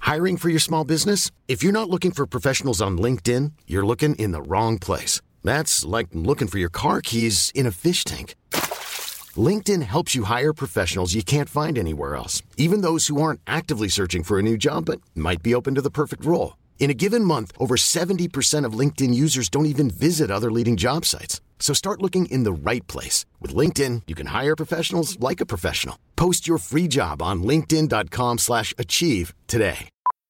Hiring for your small business? If you're not looking for professionals on LinkedIn, you're looking in the wrong place. That's like looking for your car keys in a fish tank. LinkedIn helps you hire professionals you can't find anywhere else, even those who aren't actively searching for a new job but might be open to the perfect role. In a given month, over 70% of LinkedIn users don't even visit other leading job sites. So start looking in the right place. With LinkedIn, you can hire professionals like a professional. Post your free job on linkedin.com/achieve today.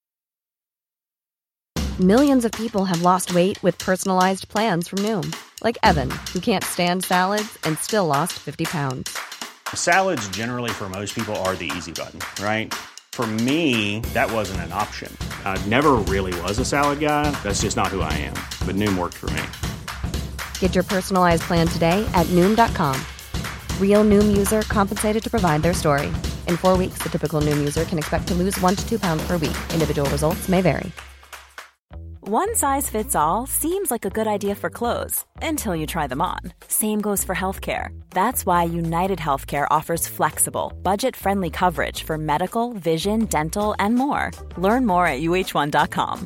Millions of people have lost weight with personalized plans from Noom. Like Evan, who can't stand salads and still lost 50 pounds. Salads generally for most people are the easy button, right? For me, that wasn't an option. I never really was a salad guy. That's just not who I am. But Noom worked for me. Get your personalized plan today at Noom.com. Real Noom user compensated to provide their story. In 4 weeks, the typical Noom user can expect to lose 1 to 2 pounds per week. Individual results may vary. One size fits all seems like a good idea for clothes until you try them on. Same goes for healthcare. That's why United Healthcare offers flexible, budget-friendly coverage for medical, vision, dental, and more. Learn more at uh1.com.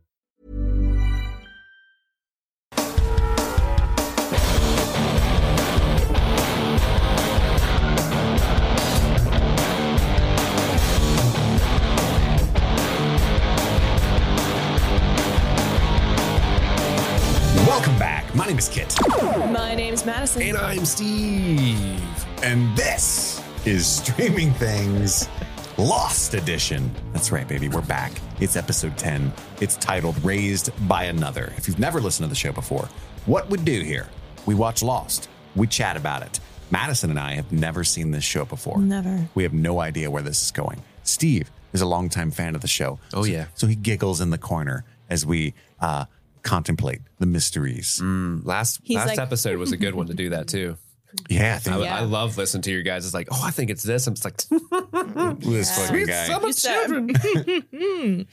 Welcome back. My name is Kit. My name is Madison. And I'm Steve. And this is Streaming Things Lost Edition. That's right, baby. We're back. It's episode 10. It's titled Raised by Another. If you've never listened to the show before, what we do here, we watch Lost. We chat about it. Madison and I have never seen this show before. Never. We have no idea where this is going. Steve is a longtime fan of the show. Oh, yeah. So he giggles in the corner as we contemplate the mysteries. Last episode was a good one to do that too. Yeah, I love listening to your guys. It's like, oh, I think it's this. I'm just like, this fucking guy. Some children.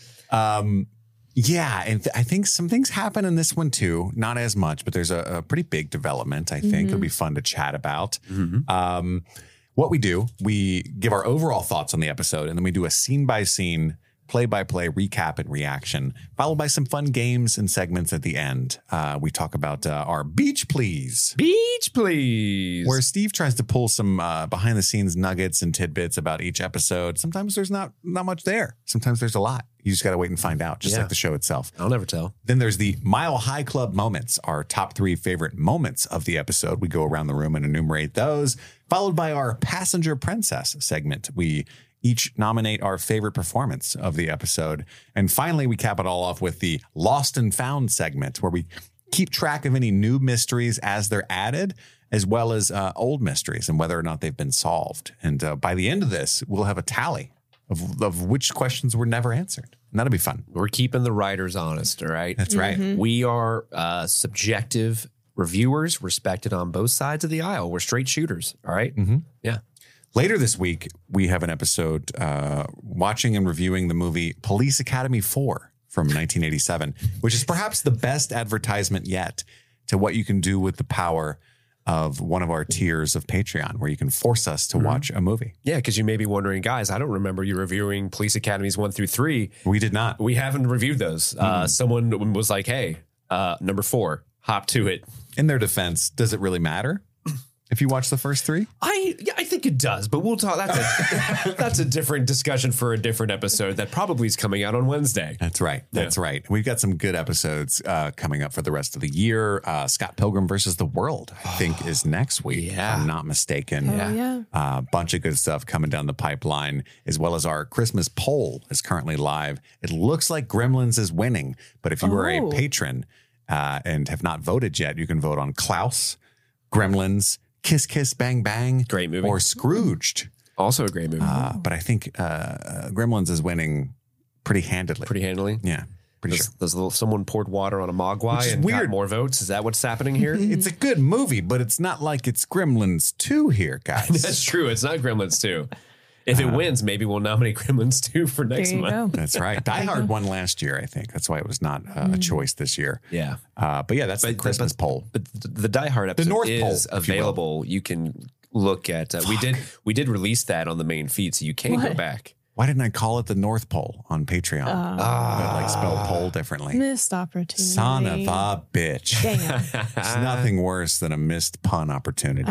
Yeah, and I think some things happen in this one too. Not as much, but there's a pretty big development. I think it'll be fun to chat about. What we do, we give our overall thoughts on the episode, and then we do a scene by scene, play-by-play recap and reaction, followed by some fun games and segments at the end. We talk about our Beach Please. Beach Please. Where Steve tries to pull some behind-the-scenes nuggets and tidbits about each episode. Sometimes there's not much there. Sometimes there's a lot. You just got to wait and find out, just like the show itself. I'll never tell. Then there's the Mile High Club moments, our top 3 favorite moments of the episode. We go around the room and enumerate those, followed by our Passenger Princess segment. We each nominate our favorite performance of the episode. And finally, we cap it all off with the Lost and Found segment, where we keep track of any new mysteries as they're added, as well as old mysteries and whether or not they've been solved. And by the end of this, we'll have a tally of which questions were never answered. And that'll be fun. We're keeping the writers honest, all right? That's right. We are subjective reviewers, respected on both sides of the aisle. We're straight shooters, all right? Yeah. Later this week, we have an episode watching and reviewing the movie Police Academy 4 from 1987, which is perhaps the best advertisement yet to what you can do with the power of one of our tiers of Patreon, where you can force us to watch a movie. Yeah, because you may be wondering, guys, I don't remember you reviewing Police Academies 1 through 3. We did not. We haven't reviewed those. Someone was like, hey, number 4, hop to it. In their defense, does it really matter if you watch the first 3? I think it does, but we'll talk. That's a different discussion for a different episode that probably is coming out on Wednesday. That's right. That's right. We've got some good episodes coming up for the rest of the year. Scott Pilgrim versus the World, I think, is next week, if I'm not mistaken. A bunch of good stuff coming down the pipeline, as well as our Christmas poll is currently live. It looks like Gremlins is winning, but if you are a patron and have not voted yet, you can vote on Klaus, Gremlins, Kiss Kiss Bang Bang, great movie, or Scrooged, also a great movie. But I think Gremlins is winning pretty handedly. Yeah, pretty sure. Someone poured water on a mogwai and got more votes. Is that what's happening here? It's a good movie, but it's not like it's Gremlins 2 here, guys. That's true. It's not Gremlins 2. If it wins, maybe we'll nominate Gremlins 2 for next month. That's right. Die Hard won last year, I think. That's why it was not a choice this year. Yeah. But yeah, that's the Christmas poll. But the Die Hard episode is available. You can look at, we did release that on the main feed, so you can go back. Why didn't I call it the North Pole on Patreon? But like spell pole differently. Missed opportunity. Son of a bitch. Damn. It's nothing worse than a missed pun opportunity.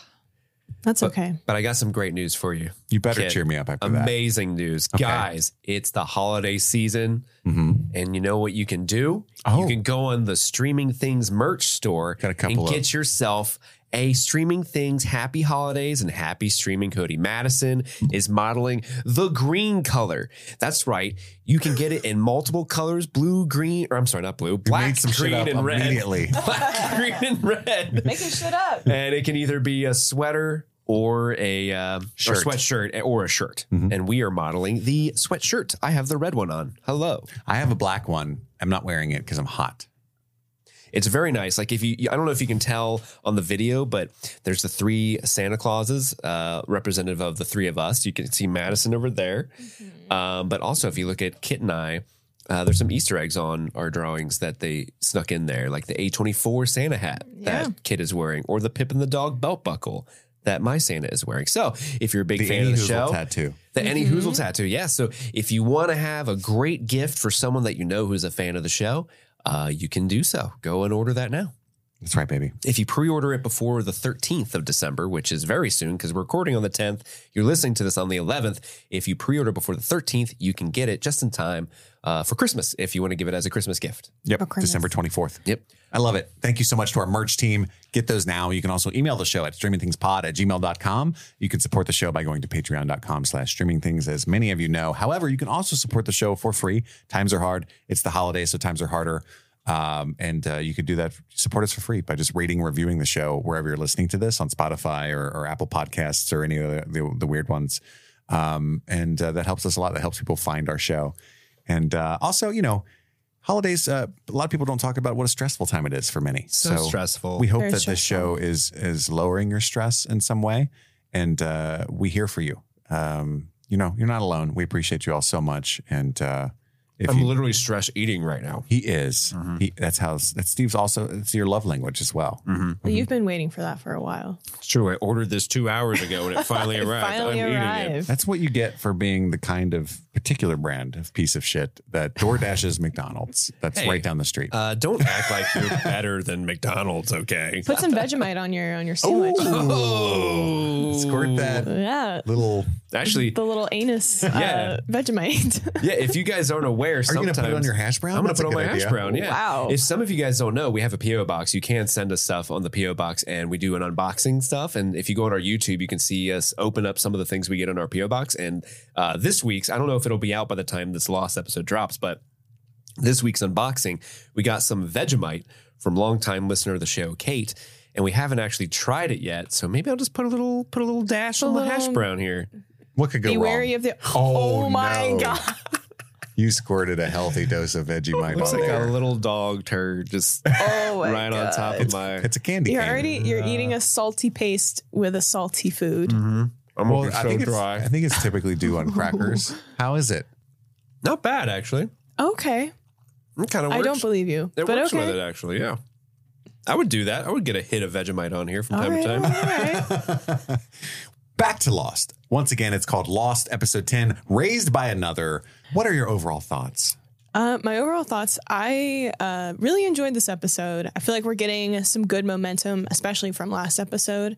That's okay. But I got some great news for you. You better Kid. cheer me up after that. Amazing news. Okay. Guys, it's the holiday season. And you know what you can do? Oh. You can go on the Streaming Things merch store Got a couple and of- get yourself a Streaming Things Happy Holidays and Happy Streaming hoodie. Madison is modeling the green color. That's right. You can get it in multiple colors, blue, green, or I'm sorry, not blue, black, made some shit green, up and red. immediately. Black, green, and red. Making shit up. And it can either be a sweater or a Shirt. sweatshirt or a shirt. And we are modeling the sweatshirt. I have the red one on. Hello. I have a black one. I'm not wearing it because I'm hot. It's very nice. Like I don't know if you can tell on the video, but there's the 3 Santa Clauses, representative of the 3 of us. You can see Madison over there. But also if you look at Kit and I, there's some Easter eggs on our drawings that they snuck in there, like the A24 Santa hat that Kit is wearing, or the Pip and the Dog belt buckle that my Santa is wearing. So if you're a big fan of the show, tattoo. the Any Hoozle tattoo. Yeah. So if you want to have a great gift for someone that you know who's a fan of the show, you can do so. Go and order that now. That's right, baby. If you pre-order it before the 13th of December, which is very soon because we're recording on the 10th, you're listening to this on the 11th. If you pre-order before the 13th, you can get it just in time for Christmas if you want to give it as a Christmas gift. Yep. Christmas. December 24th. Yep. I love it. Thank you so much to our merch team. Get those now. You can also email the show at streamingthingspod@gmail.com. You can support the show by going to patreon.com/streamingthings, as many of you know. However, you can also support the show for free. Times are hard. It's the holidays, so times are harder. And you could do that, support us for free by just rating, reviewing the show wherever you're listening to this, on Spotify or Apple Podcasts or any of the weird ones. And that helps us a lot. That helps people find our show. And also, you know, holidays, a lot of people don't talk about what a stressful time it is for many. So stressful. We hope Very that this show is lowering your stress in some way. And we here for you. You know, you're not alone. We appreciate you all so much. And I'm literally stress eating right now. he is. That's Steve's also, it's your love language as well. Well, you've been waiting for that for a while. It's true. I ordered this 2 hours ago and it finally arrived. Finally I'm eating it. arrived. That's what you get for being the kind of particular brand of piece of shit that DoorDash is McDonald's. That's Hey, right down the street. Don't act like you're better than McDonald's, okay? Put some Vegemite on your sandwich. Oh, Squirt that Yeah. little. Actually, The little anus Yeah. Vegemite. yeah, if you guys aren't aware, Are you going sometimes to put it on your hash brown? I'm going That's to a put it on good my hash idea. brown. Yeah. Wow. If some of you guys don't know, we have a PO box. You can send us stuff on the PO box, and we do an unboxing stuff. And if you go on our YouTube, you can see us open up some of the things we get on our PO box. And this week's, I don't know if it'll be out by the time this Lost episode drops, but this week's unboxing, we got some Vegemite from longtime listener of the show, Kate. And we haven't actually tried it yet, so maybe I'll just put a little dash on the hash brown here. What could go Be wrong? wary of the. Oh, my no. God. You squirted a healthy dose of Vegemite Looks on like there. a little dog turd just Oh my right God. on top of my. It's a candy cane. You're eating a salty paste with a salty food. I'm Well, gonna I be think, so it's, dry. I think it's typically due on crackers. How is it? Not bad, actually. Okay. It kind of works. I don't believe you. It but works okay. with it, actually, yeah. I would do that. I would get a hit of Vegemite on here from All time right, to time. all right. Back to Lost. Once again, it's called Lost, episode 10, Raised by Another. What are your overall thoughts? My overall thoughts, I really enjoyed this episode. I feel like we're getting some good momentum, especially from last episode.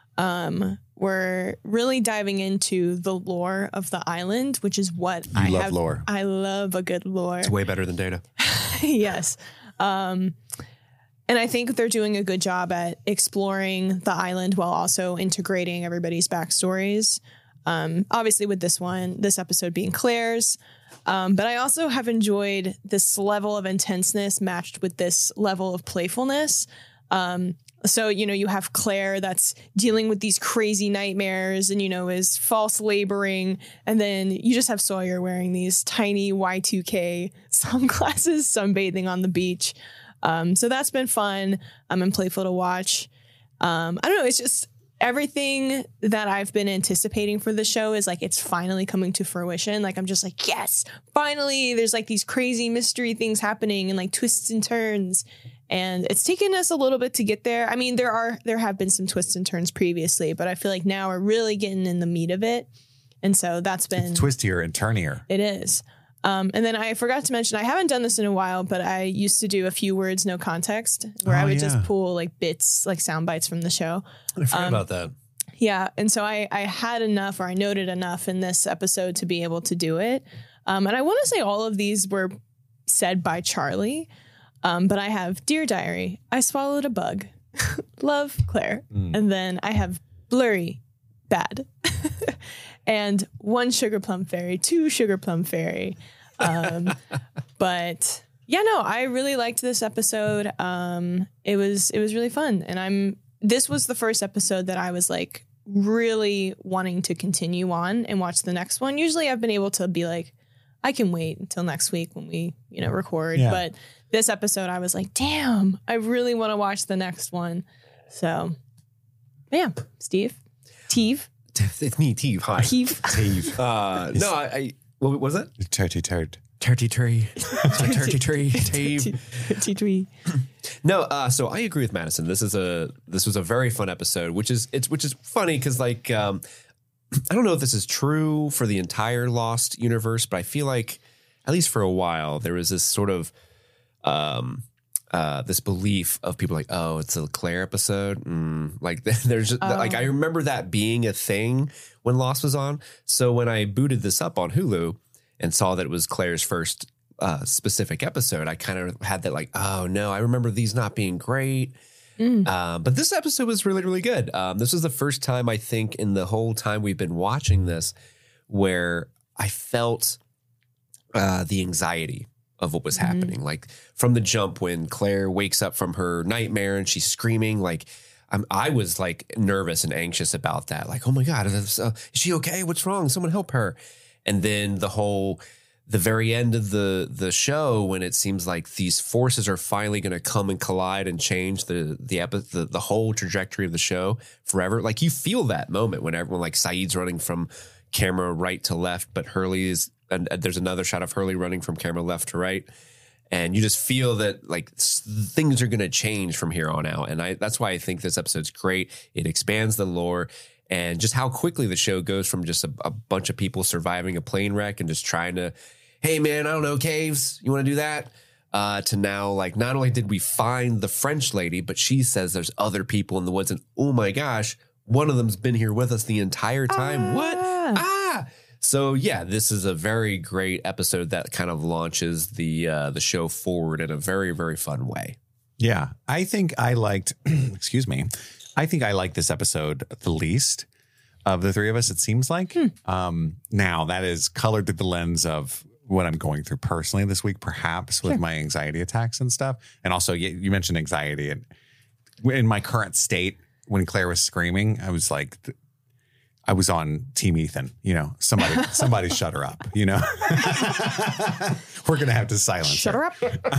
We're really diving into the lore of the island, which is what I love have. lore. I love a good lore. It's way better than Data. Yes. And I think they're doing a good job at exploring the island while also integrating everybody's backstories. Obviously with this episode being Claire's. But I also have enjoyed this level of intenseness matched with this level of playfulness. So, you have Claire that's dealing with these crazy nightmares and, is false laboring. And then you just have Sawyer wearing these tiny Y2K sunglasses, sunbathing on the beach. So that's been fun and playful to watch. I don't know. It's just everything that I've been anticipating for the show is like, it's finally coming to fruition. Like, I'm just like, yes, finally there's like these crazy mystery things happening and like twists and turns. And it's taken us a little bit to get there. I mean, there have been some twists and turns previously, but I feel like now we're really getting in the meat of it. And so that's been It's twistier and turnier. It is. And then I forgot to mention, I haven't done this in a while, but I used to do a few words, no context, where I would just pull like bits, like sound bites from the show. I forgot about that. Yeah. And so I had enough, or I noted enough in this episode to be able to do it. And I want to say all of these were said by Charlie. But I have Dear Diary, I swallowed a bug. Love, Claire. And then I have blurry, bad. And 1 sugar plum fairy, 2 sugar plum fairy. But yeah, no, I really liked this episode. It was really fun. And this was the first episode that I was like really wanting to continue on and watch the next one. Usually I've been able to be like, I can wait until next week when we, record. Yeah. But this episode I was like, damn, I really want to watch the next one. So yeah, Steve. It's me, Teve. Hi. Teve. No, I what was it? Turty turd. Turty tree. Turty tree. Teve. Turty tree. No, so I agree with Madison. This was a very fun episode, which is funny because like I don't know if this is true for the entire Lost universe, but I feel like at least for a while there was this sort of this belief of people like, oh, it's a Claire episode. Like there's just, like, I remember that being a thing when Lost was on. So when I booted this up on Hulu and saw that it was Claire's first specific episode, I kind of had that like, oh no, I remember these not being great. But this episode was really, really good. This was the first time I think in the whole time we've been watching this where I felt the anxiety of what was happening. Like from the jump when Claire wakes up from her nightmare and she's screaming, like I was like nervous and anxious about that. Like, oh my God, is she okay? What's wrong? Someone help her. And then the very end of the show when it seems like these forces are finally going to come and collide and change the whole trajectory of the show forever. Like you feel that moment when everyone like Saeed's running from camera right to left, but Hurley is, and there's another shot of Hurley running from camera left to right. And you just feel that like things are going to change from here on out. And that's why I think this episode's great. It expands the lore and just how quickly the show goes from just a bunch of people surviving a plane wreck and just trying to, hey man, I don't know, caves, you want to do that? To now, like, not only did we find the French lady, but she says there's other people in the woods and oh my gosh, one of them's been here with us the entire time. What? So yeah, this is a very great episode that kind of launches the show forward in a very, very fun way. Yeah, I think I liked, excuse me, I think I liked this episode the least of the three of us, it seems like. Now, that is colored through the lens of what I'm going through personally this week, perhaps with my anxiety attacks and stuff. And also, you mentioned anxiety. And in my current state, when Claire was screaming, I was like, I was on Team Ethan, somebody shut her up, We're going to have to silence Shut her up.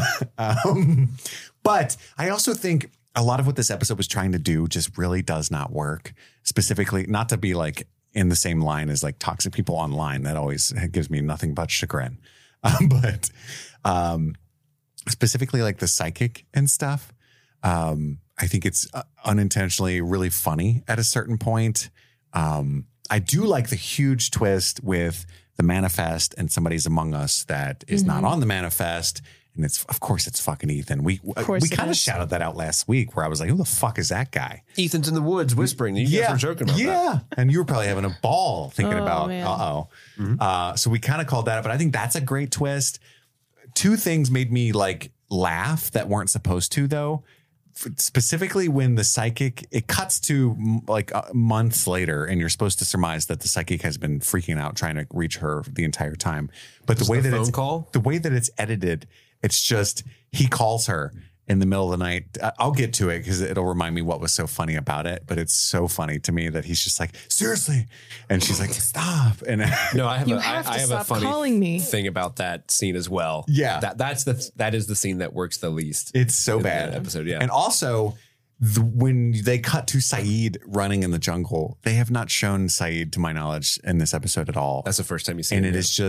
But I also think a lot of what this episode was trying to do just really does not work. Specifically, not to be like in the same line as like toxic people online. That always gives me nothing but chagrin. But specifically like the psychic and stuff, I think it's unintentionally really funny at a certain point. I do like the huge twist with the manifest and somebody's among us that is not on the manifest. And of course it's fucking Ethan. We kind of shouted that out last week where I was like, who the fuck is that guy? Ethan's in the woods whispering. You guys were joking about that. Yeah. And you were probably having a ball thinking about, so we kind of called that up, but I think that's a great twist. Two things made me like laugh that weren't supposed to though. Specifically when the psychic, it cuts to like months later and you're supposed to surmise that the psychic has been freaking out trying to reach her the entire time. But the way that it's edited, it's just, he calls her in the middle of the night. I'll get to it because it'll remind me what was so funny about it. But it's so funny to me that he's just like, seriously. And she's like, stop. And no, I have a funny thing about that scene as well. Yeah. That is the scene that works the least. It's so bad. Episode, yeah. And also when they cut to Saeed running in the jungle, they have not shown Saeed to my knowledge in this episode at all. That's the first time you see him. And it is just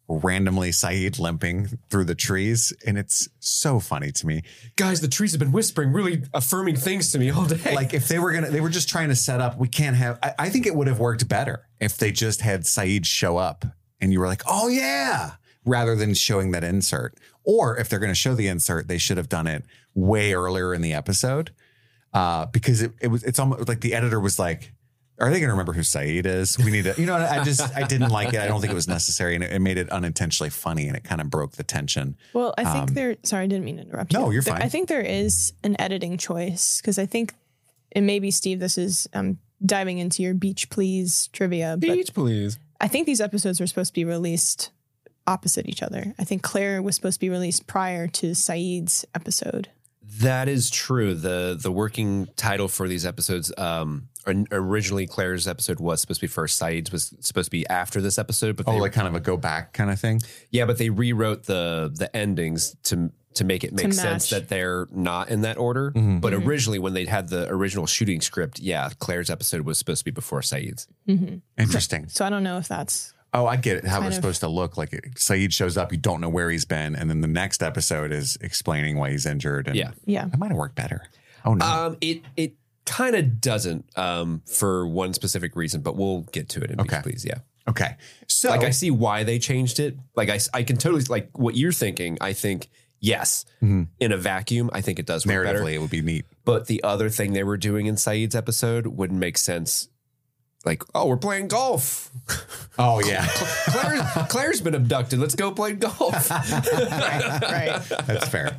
randomly Saeed limping through the trees. And it's so funny to me. Guys, the trees have been whispering really affirming things to me all day. Like if they were just trying to set up, we can't have, I think it would have worked better if they just had Saeed show up and you were like, oh yeah, rather than showing that insert. Or if they're going to show the insert, they should have done it way earlier in the episode. Because it's almost like the editor was like, are they going to remember who Saeed is? We need to, I didn't like it. I don't think it was necessary. And it made it unintentionally funny and it kind of broke the tension. Well, I think sorry, I didn't mean to interrupt you. No, you're fine. I think there is an editing choice because I think, and maybe Steve, this is diving into your Beach Please trivia. Beach Please. I think these episodes were supposed to be released opposite each other. I think Claire was supposed to be released prior to Saeed's episode. That is true. The working title for these episodes, originally Claire's episode was supposed to be first. Saeed's was supposed to be after this episode. But like kind of a go back kind of thing? Yeah, but they rewrote the endings to make it make sense that they're not in that order. Mm-hmm. But originally when they had the original shooting script, Claire's episode was supposed to be before Saeed's. Mm-hmm. Interesting. So I don't know if that's... Oh, I get it. How it's supposed to look. Like Saeed shows up, you don't know where he's been, and then the next episode is explaining why he's injured. And yeah, that might have worked better. Oh no, it kind of doesn't for one specific reason, but we'll get to it in Beach Please. Yeah. Okay. So I see why they changed it. Like I can totally like what you're thinking. I think yes, in a vacuum, I think it does work better. Narratively, it would be neat. But the other thing they were doing in Saeed's episode wouldn't make sense. Like, oh, we're playing golf. Oh, yeah. Claire's been abducted. Let's go play golf. right. That's fair.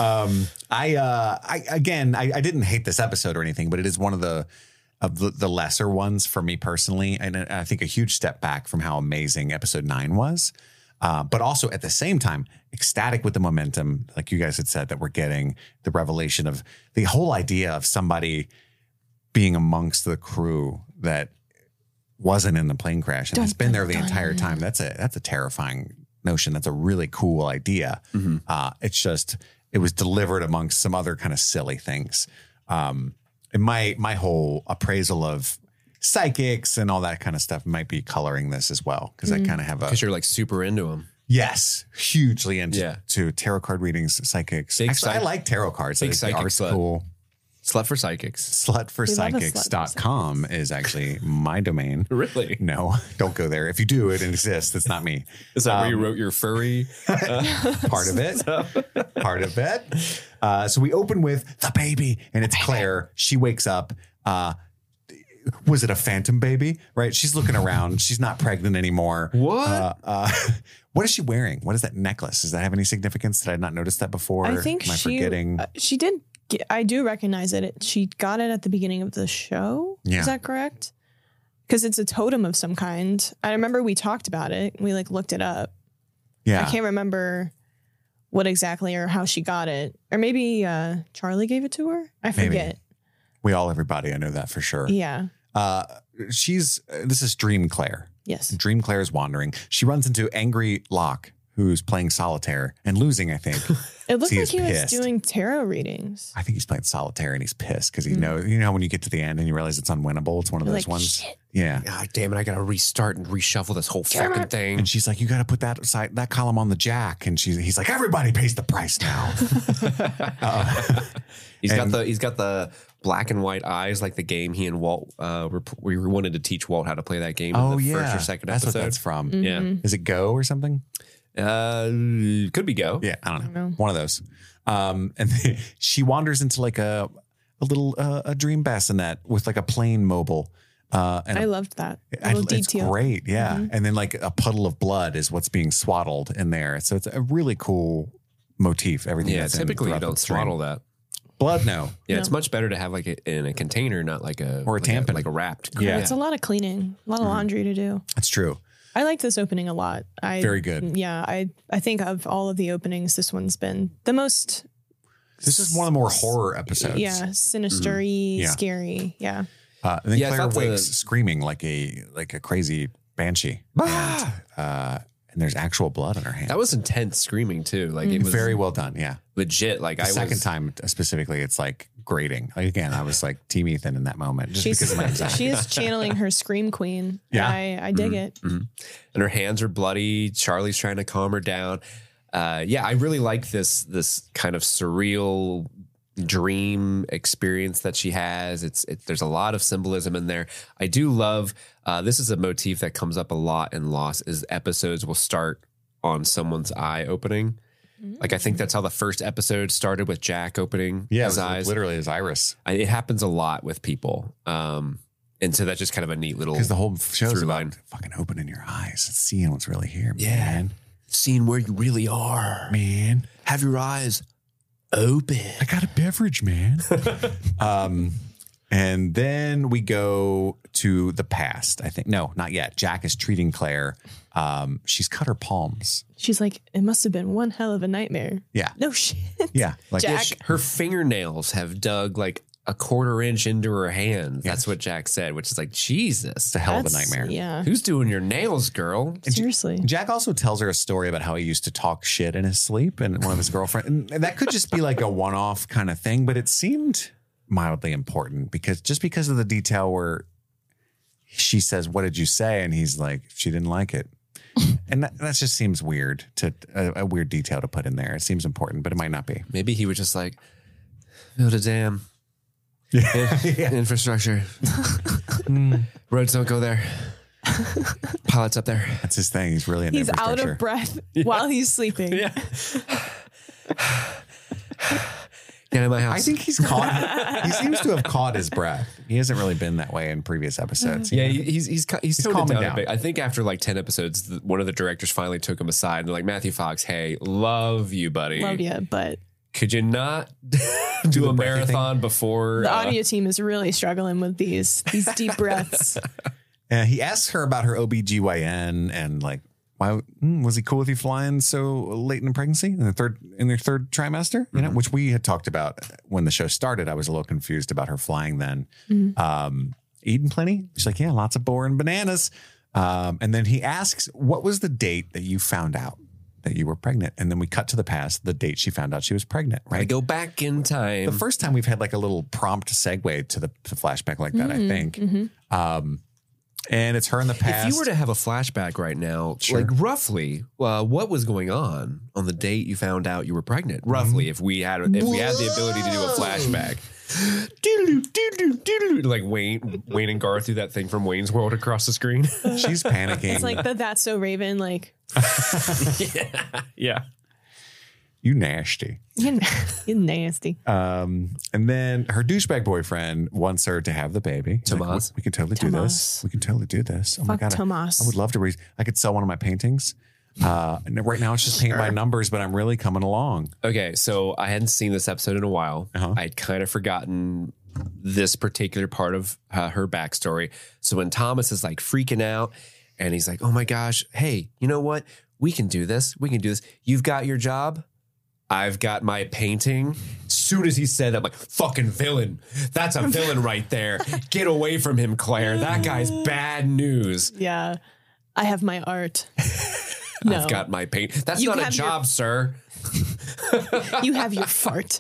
I didn't hate this episode or anything, but it is one of the lesser ones for me personally. And I think a huge step back from how amazing episode 9 was. But also at the same time, ecstatic with the momentum, like you guys had said, that we're getting the revelation of the whole idea of somebody being amongst the crew that wasn't in the plane crash and has been there the entire time. That's a terrifying notion. That's a really cool idea. Mm-hmm. It was delivered amongst some other kind of silly things. And my whole appraisal of psychics and all that kind of stuff might be coloring this as well. Cause I kind of have because you're like super into them. Yes. Hugely into tarot card readings, psychics. Actually, I like tarot cards. Big the art's cool. Slut for Psychics. Slutforpsychics.com is actually my domain. Really? No, don't go there. If you do, it exists. It's not me. Is that where you wrote your furry? Part of it. Part of it. So we open with the baby, and it's Claire. She wakes up. Was it a phantom baby? Right? She's looking around. She's not pregnant anymore. What? What is she wearing? What is that necklace? Does that have any significance? Did I not notice that before? I think forgetting? She did. I do recognize it. She got it at the beginning of the show. Yeah. Is that correct? Because it's a totem of some kind. I remember we talked about it. We looked it up. Yeah. I can't remember what exactly or how she got it. Or maybe Charlie gave it to her. I forget. We all, everybody. I know that for sure. Yeah. This is Dream Claire. Yes. Dream Claire is wandering. She runs into Angry Locke, who's playing solitaire and losing, I think. It looked like he was doing tarot readings. I think he's playing solitaire and he's pissed because he knows, when you get to the end and you realize it's unwinnable. It's one of those ones. Shit. Yeah. God damn it. I got to restart and reshuffle this whole fucking thing. And she's like, you got to put that column on the jack. And he's like, everybody pays the price now. He's got the black and white eyes, like the game he and Walt we wanted to teach Walt how to play that game in the first or second episode. That's what that's from. Mm-hmm. Yeah. Is it Go or something? Could be Go. Yeah, I don't know. One of those. And she wanders into like a little a dream bassinet with like a plane mobile. And I loved that. It's great. Yeah. Mm-hmm. And then like a puddle of blood is what's being swaddled in there. So it's a really cool motif. Everything. Yeah. Typically you don't swaddle that. Blood, no. Yeah, it's much better to have like it in a container, not like a tampon, like a wrapped. Yeah, it's a lot of cleaning, a lot of laundry to do. That's true. I like this opening a lot. Very good. Yeah, I think of all of the openings, this one's been the most. This is one of the more horror episodes. Yeah, sinister-y, scary. Yeah. And then Claire wakes screaming like a crazy banshee. And there's actual blood on her hand. That was intense screaming too. Like it was very well done. Yeah. Legit. Like the second time specifically, it's like grating. Like, again, I was like Team Ethan in that moment just because of my anxiety. She is channeling her scream queen. Yeah. I dig it. And her hands are bloody. Charlie's trying to calm her down. I really like this kind of surreal dream experience that she has. There's a lot of symbolism in there. I do love this is a motif that comes up a lot in Lost, is episodes will start on someone's eye opening. Like, I think that's how the first episode started, with Jack opening his eyes. Literally his iris. It happens a lot with people. And so that's just kind of a neat little, Because the whole show's through about line. fucking opening your eyes and seeing what's really here, Yeah. man. Seeing where you really are. Man, Have your eyes open. I got a beverage, man. And then we go to the past. I think, no, not yet. Jack is treating Claire. She's cut her palms. She's like, it must have been one hell of a nightmare. Yeah. No shit. Yeah. Like, Jack. Her fingernails have dug like a quarter inch into her hand. That's what Jack said, which is like, Jesus. it's a hell of a That's- nightmare. Yeah. Who's doing your nails, girl? Seriously. Jack also tells her a story about how he used to talk shit in his sleep, and one of his girlfriends. And that could just be like a one-off kind of thing, but it seemed mildly important because of the detail where she says, "What did you say?" And he's like, "She didn't like it." And that just seems weird, a weird detail to put in there. It seems important, but it might not be. Maybe he was just like, build a dam. Infrastructure. Roads don't go there. Pilots up there. That's his thing. He's really into He's out infrastructure. of breath while he's sleeping. Yeah. Get in my house. I think he's caught. He seems to have caught his breath. He hasn't really been that way in previous episodes. Yeah, he's toned it calming down a down. bit. I think after like 10 episodes, one of the directors finally took him aside and they're like, Matthew Fox, hey, love you, buddy. Love you, but Could you not do the a breathy marathon before? the audio team is really struggling with these deep breaths. He asks her about her OBGYN and like, why was he cool with you flying so late in the pregnancy in their third trimester? You know, which we had talked about when the show started. I was a little confused about her flying then. Eating plenty? She's like, yeah, lots of boring bananas. And then he asks, what was the date that you found out that you were pregnant? And then we cut to the past, the date she found out she was pregnant, I right? go back in time. The first time we've had like a little prompt segue to the flashback like that, I think. And it's her in the past. If you were to have a flashback right now, like roughly, what was going on the date you found out you were pregnant? Roughly, if we had the ability to do a flashback. Like Wayne and Garth do that thing from Wayne's World across the screen. She's panicking. It's like the That's So Raven, like, Yeah. You nasty. you're nasty. And then her douchebag boyfriend wants her to have the baby. He's like, Tomas. we can totally do this. We can totally do this. Oh my Fuck God. Tomas. I would love to read. I could sell one of my paintings. And right now it's just paint by numbers, but I'm really coming along. Okay, so I hadn't seen this episode in a while. I'd kind of forgotten this particular part of her backstory. So when Thomas is like freaking out and he's like, oh my gosh, hey, you know what? We can do this. We can do this. You've got your job. I've got my painting. As soon as he said that, I'm like, fucking villain. That's a villain right there. Get away from him, Claire. That guy's bad news. Yeah. I have my art. No. I've got my paint. That's You not a have your- job, sir. You have your fart.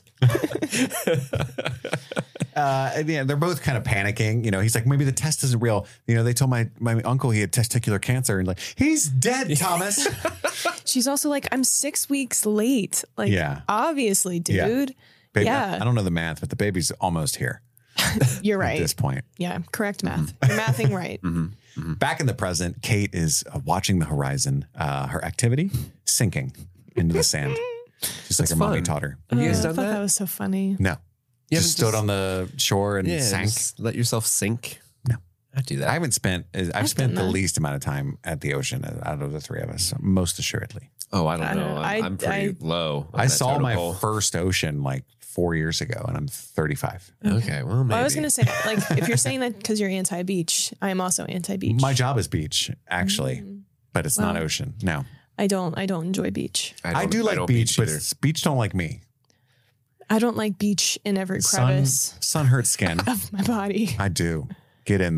And yeah, they're both kind of panicking. You know, he's like, maybe the test isn't real. You know, they told my uncle he had testicular cancer, and like, he's dead, Thomas. She's also like, I'm 6 weeks late. Like, Yeah. obviously, Yeah. dude. Baby, Yeah. I don't know the math, but the baby's almost here You're at right. this point. Yeah. Correct math. You're mathing right. Back in the present, Kate is watching the horizon, her activity sinking into the sand. Just like her mommy fun. taught her. Have you guys I done thought that? that was so funny. No. You Just haven't stood on the shore and sank. just let yourself sink. No. I'd do that. I haven't spent, I've spent done the that. least amount of time at the ocean out of the three of us, most assuredly. Oh, I don't I know. don't know. I'm pretty low. on I that saw totem my pole. first ocean like 4 years ago, and I'm 35. Okay, well, maybe. Well, I was going to say, like, if you're saying that because you're anti-beach, I am also anti-beach. My job is beach, actually, but it's not ocean. No. I don't enjoy beach. I do like don't beach, but either. beach don't like me. I don't like beach in every crevice Sun hurts skin. of my body. I do. Get in there.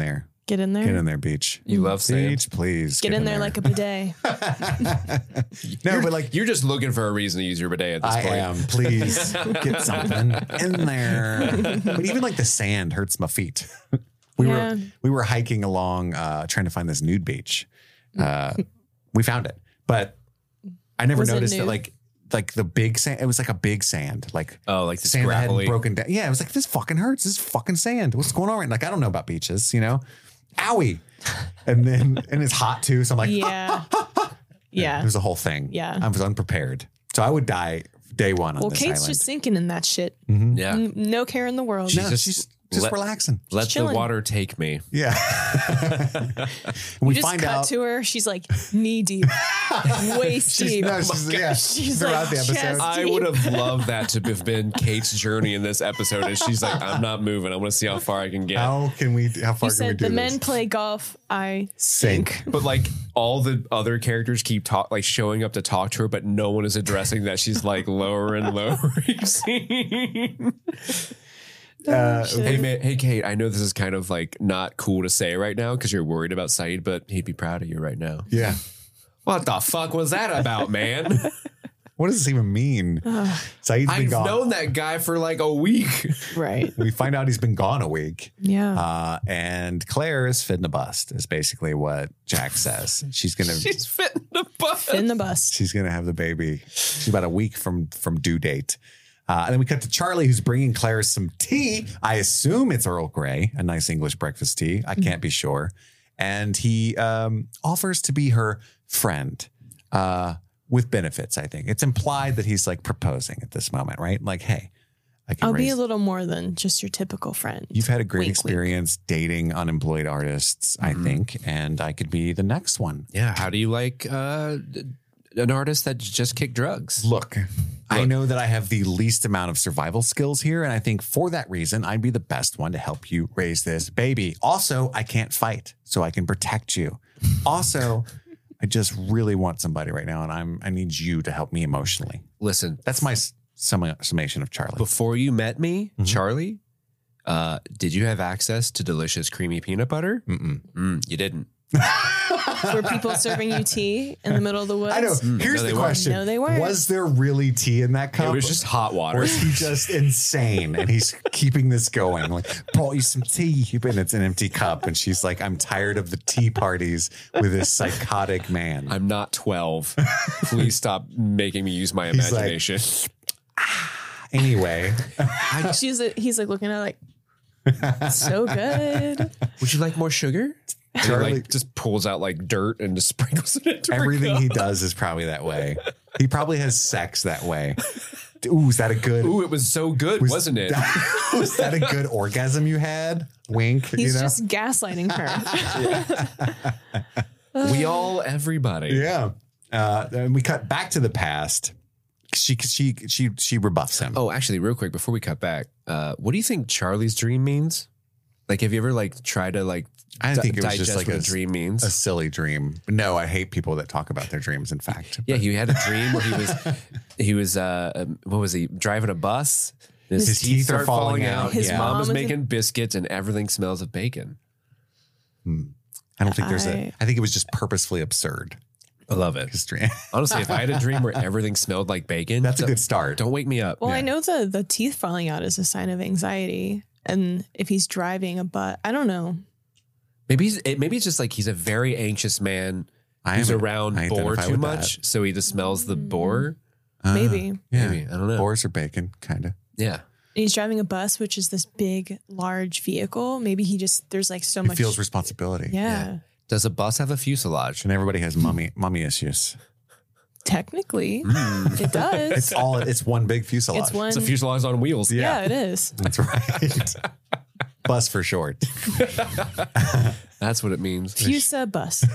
Get in there. Get in there, Beach. You love sand. Beach, please. Get in there like a bidet. No, but like You're just looking for a reason to use your bidet at this I point. am. Please get something in there. But even like the sand hurts my feet. We were hiking along, trying to find this nude beach. We found it, but I never Was it noticed that nude? like the big sand. It was like a big sand, like Like the sand that hadn't gravelly. broken down. Yeah, it was like this fucking hurts. This is fucking sand. What's going on? Right? Like I don't know about beaches, Owie. And it's hot too. So I'm like, Yeah. Yeah. it was a whole thing. Yeah. I was unprepared. So I would die day one on Well, this Kate's island. just sinking in that shit. Yeah. No care in the world. No, just she's just let- relaxing. Let the chilling. water take me. Yeah. You we just find cut out. to her. She's like knee deep, waist deep. No, she's throughout the episode. chest I deep. would have loved that to have been Kate's journey in this episode. And she's like, I'm not moving. I want to see how far I can get. How far You can we said do the this? men play golf. I Sink. But like all the other characters keep showing up to talk to her, but no one is addressing that she's like lower and lowering scene. Hey Kate, I know this is kind of like not cool to say right now because you're worried about Saeed, but he'd be proud of you right now. Yeah. What the fuck was that about, man? What does this even mean? Saeed's been I've gone. known that guy for like a week. Right. We find out he's been gone a week. Yeah. And Claire is fitting a bust, is basically what Jack says. She's gonna She's fitting the bus. in the bus. she's gonna have the baby. She's about a week from due date. And then we cut to Charlie, who's bringing Claire some tea. I assume it's Earl Grey, a nice English breakfast tea. I can't be sure. And he offers to be her friend with benefits, I think. It's implied that he's like proposing at this moment, right? Like, hey, I can I'll be raise- a little more than just your typical friend. You've had a great Wink, wink. experience dating unemployed artists, I think, and I could be the next one. Yeah. How do you like an artist that just kicked drugs? Look, I know that I have the least amount of survival skills here, and I think for that reason, I'd be the best one to help you raise this baby. Also, I can't fight, so I can protect you. Also, I just really want somebody right now, and I need you to help me emotionally. Listen, That's my summation of Charlie. before you met me, Charlie, did you have access to delicious creamy peanut butter? You didn't. Were people serving you tea in the middle of the woods? I know. Here's No, the they question. No, they weren't. Was there really tea in that cup? It was just hot water. Or is he just insane and he's keeping this going? Like, brought you some tea, and it's an empty cup. And she's like, I'm tired of the tea parties with this psychotic man. I'm not 12. Please stop making me use my He's like- imagination. Anyway, He's like looking at it like, so good. Would you like more sugar? And he Charlie- like just pulls out like dirt and just sprinkles it into her everything cup. he does is probably that way. He probably has sex that way. Ooh, is that a good? Ooh, it was so good, wasn't it? Was that a good orgasm you had? Wink. He's just gaslighting her. Everybody. Yeah. And we cut back to the past. She rebuffs him. Oh, actually, real quick before we cut back, what do you think Charlie's dream means? Like, have you ever like tried to like? I think it was digest just like what a dream means. A silly dream. No, I hate people that talk about their dreams. In fact, Yeah, he had a dream where he was what was he driving a bus? His teeth are start falling out. His His mom mom was was making biscuits and everything smells of bacon. I don't think there's I think it was just purposefully absurd. I love it. His dream. Honestly, if I had a dream where everything smelled like bacon, That's a good start. Don't wake me up. Well, Yeah. I know the teeth falling out is a sign of anxiety. And if he's driving a bus, I don't know. Maybe it's just like he's a very anxious man who's around I boar identify too with much, so he just smells the boar. Maybe. Yeah. Maybe. I don't know. Boars or bacon, kind of. Yeah. And he's driving a bus, which is this big, large vehicle. Maybe there's like so It much. feels responsibility. Yeah. Does a bus have a fuselage? And everybody has mummy issues. Technically, it does. It's one big fuselage. It's one. It's a fuselage on wheels. Yeah, it is. That's right. Bus for short. That's what it means. Fusa bus.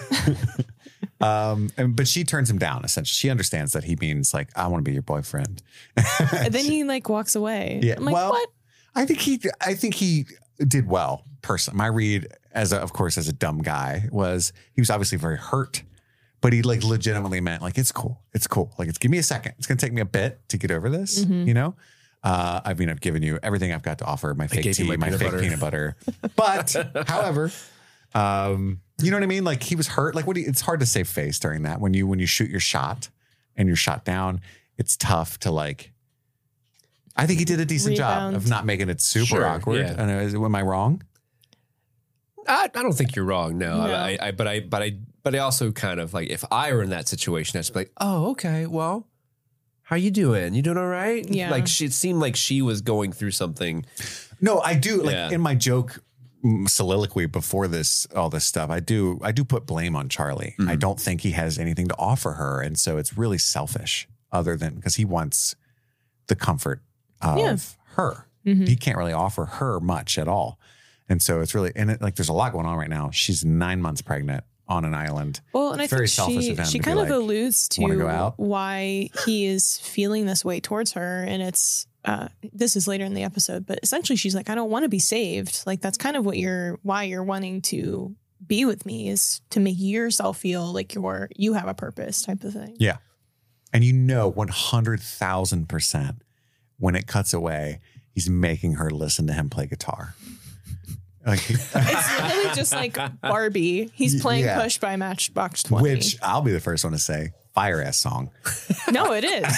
But she turns him down, essentially. She understands that he means like, I want to be your boyfriend. And then he like walks away. Yeah. I'm like, well, what? I think he did well. Personally, my read as a dumb guy was he was obviously very hurt, but he like legitimately meant like, it's cool. Like give me a second. It's going to take me a bit to get over this, you know? I've given you everything I've got to offer, my fake gave you tea, my my peanut fake butter. peanut butter. But however, You know what I mean? Like he was hurt. Like it's hard to save face during that. When you shoot your shot and you're shot down, it's tough to like, I think he did a decent job of not making it super awkward. Yeah. Am I wrong? I don't think you're wrong. No. But I also kind of like, if I were in that situation, I'd just be like, oh, okay, well, how you doing? You doing all right? Yeah. Like it seemed like she was going through something. No, I do. Like in my joke soliloquy before all this stuff, I do put blame on Charlie. I don't think he has anything to offer her. And so it's really selfish other than because he wants the comfort of her. He can't really offer her much at all. And so it's really, there's a lot going on right now. She's 9 months pregnant on an island. Well, and it's I very think selfish of him she to kind be of like, alludes "Wanna go to out?" why he is feeling this way towards her. And it's, this is later in the episode, but essentially she's like, I don't want to be saved. Like that's kind of why you're wanting to be with me, is to make yourself feel like you have a purpose type of thing. Yeah. And 100,000% when it cuts away, he's making her listen to him play guitar. Like, it's literally just like Barbie. He's playing Push by Matchbox 20. Which I'll be the first one to say, fire ass song. No, it is.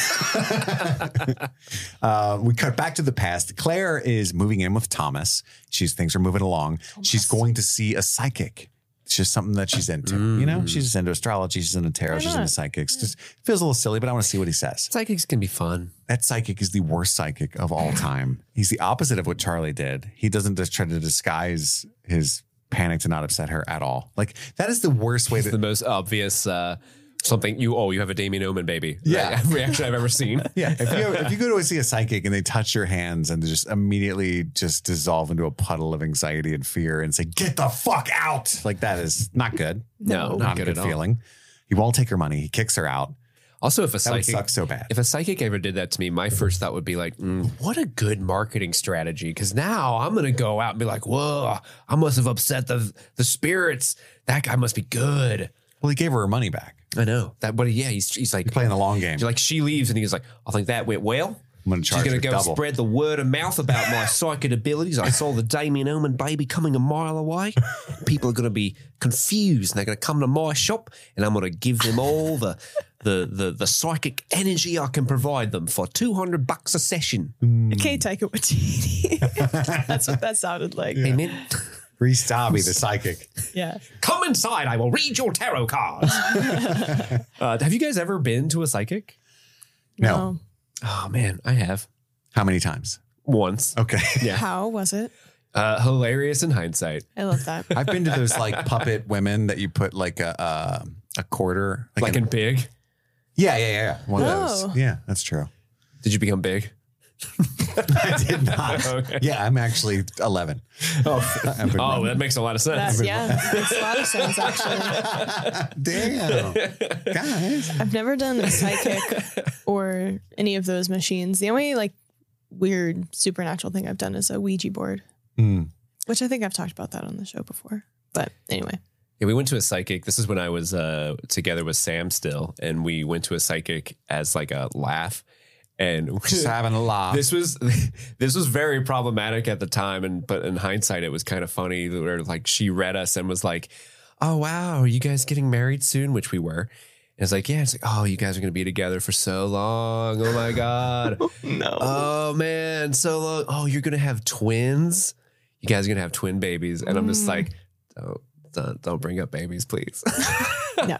We cut back to the past. Claire is moving in with Thomas. Things are moving along. She's going to see a psychic. It's just something that she's into. You know, she's into astrology. She's into tarot. She's into psychics. Just feels a little silly, but I want to see what he says. Psychics can be fun. That psychic is the worst psychic of all time. He's the opposite of what Charlie did. He doesn't just try to disguise his panic to not upset her at all. Like that is the worst way. It's the most obvious something. You have a Damien Omen baby. Yeah, reaction I've ever seen. Yeah, if you go to see a psychic and they touch your hands and just immediately just dissolve into a puddle of anxiety and fear and say, "Get the fuck out!" Like that is not good. No, not good a good at all. feeling. He won't take her money. He kicks her out. Also, if a That psychic would suck so bad. If a psychic ever did that to me, my first thought would be like, what a good marketing strategy. Because now I'm going to go out and be like, whoa, I must have upset the spirits. That guy must be good. Well, he gave her money back. I know that, but he's like He's playing the long game. Like she leaves and he's like, I think that went well. I'm going to charge She's going to her go double. spread the word of mouth about my psychic abilities. I saw the Damien Omen baby coming a mile away. People are going to be confused and they're going to come to my shop and I'm going to give them all the psychic energy I can provide them for $200 a session. Okay, Taika Waititi. That's what that sounded like. Hey, man. Reese Dobby, the psychic. Yeah. Come inside. I will read your tarot cards. Have you guys ever been to a psychic? No. Oh, man, I have. How many times? Once. Okay. Yeah. How was it? Hilarious in hindsight. I love that. I've been to those like puppet women that you put like a quarter. Like in Big? Yeah. One of those. Oh. Yeah, that's true. Did you become big? I did not. Okay. Yeah, I'm actually 11. Oh, that makes a lot of sense. That makes a lot of sense, actually. Damn. Guys. I've never done a psychic or any of those machines. The only like weird supernatural thing I've done is a Ouija board, which I think I've talked about that on the show before. But anyway. Yeah, we went to a psychic. This is when I was together with Sam still, and we went to a psychic as like a laugh. And Just having a laugh. This was very problematic at the time, but in hindsight, it was kind of funny. Where like she read us and was like, "Oh wow, are you guys getting married soon?" Which we were. And it's like, yeah. It's like, oh, you guys are going to be together for so long. Oh my god. No. Oh man, so long. Oh, you're going to have twins. You guys are going to have twin babies, and I'm just like, don't bring up babies, please. No.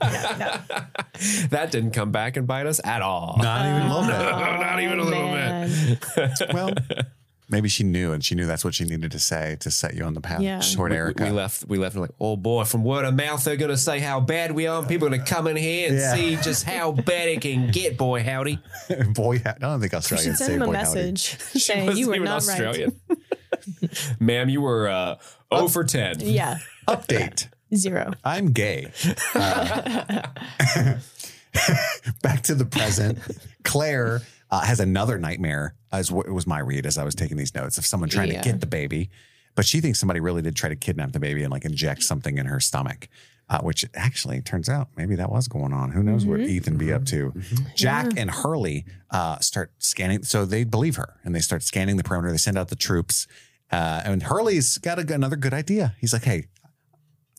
That didn't come back and bite us at all. Not even a little bit. Not even a little man. bit. Well, maybe she knew, and she knew that's what she needed to say to set you on the path toward Erica. We left and like, oh boy, from word of mouth, they're going to say how bad we are. And people are going to come in here and see just how bad it can get, boy howdy. Boy, I don't think You Australians should say send him a boy message She saying wasn't you were even not Australian. Ma'am, you were 0 for 10. right. Yeah. howdy. Update. 0. I'm gay. Back to the present. Claire has another nightmare, as what was my read as I was taking these notes, of someone trying to get the baby. But she thinks somebody really did try to kidnap the baby and like inject something in her stomach, which actually turns out maybe that was going on. Who knows what Ethan be up to? Jack and Hurley start scanning. So they believe her and they start scanning the perimeter. They send out the troops. And Hurley's got another good idea. He's like, hey,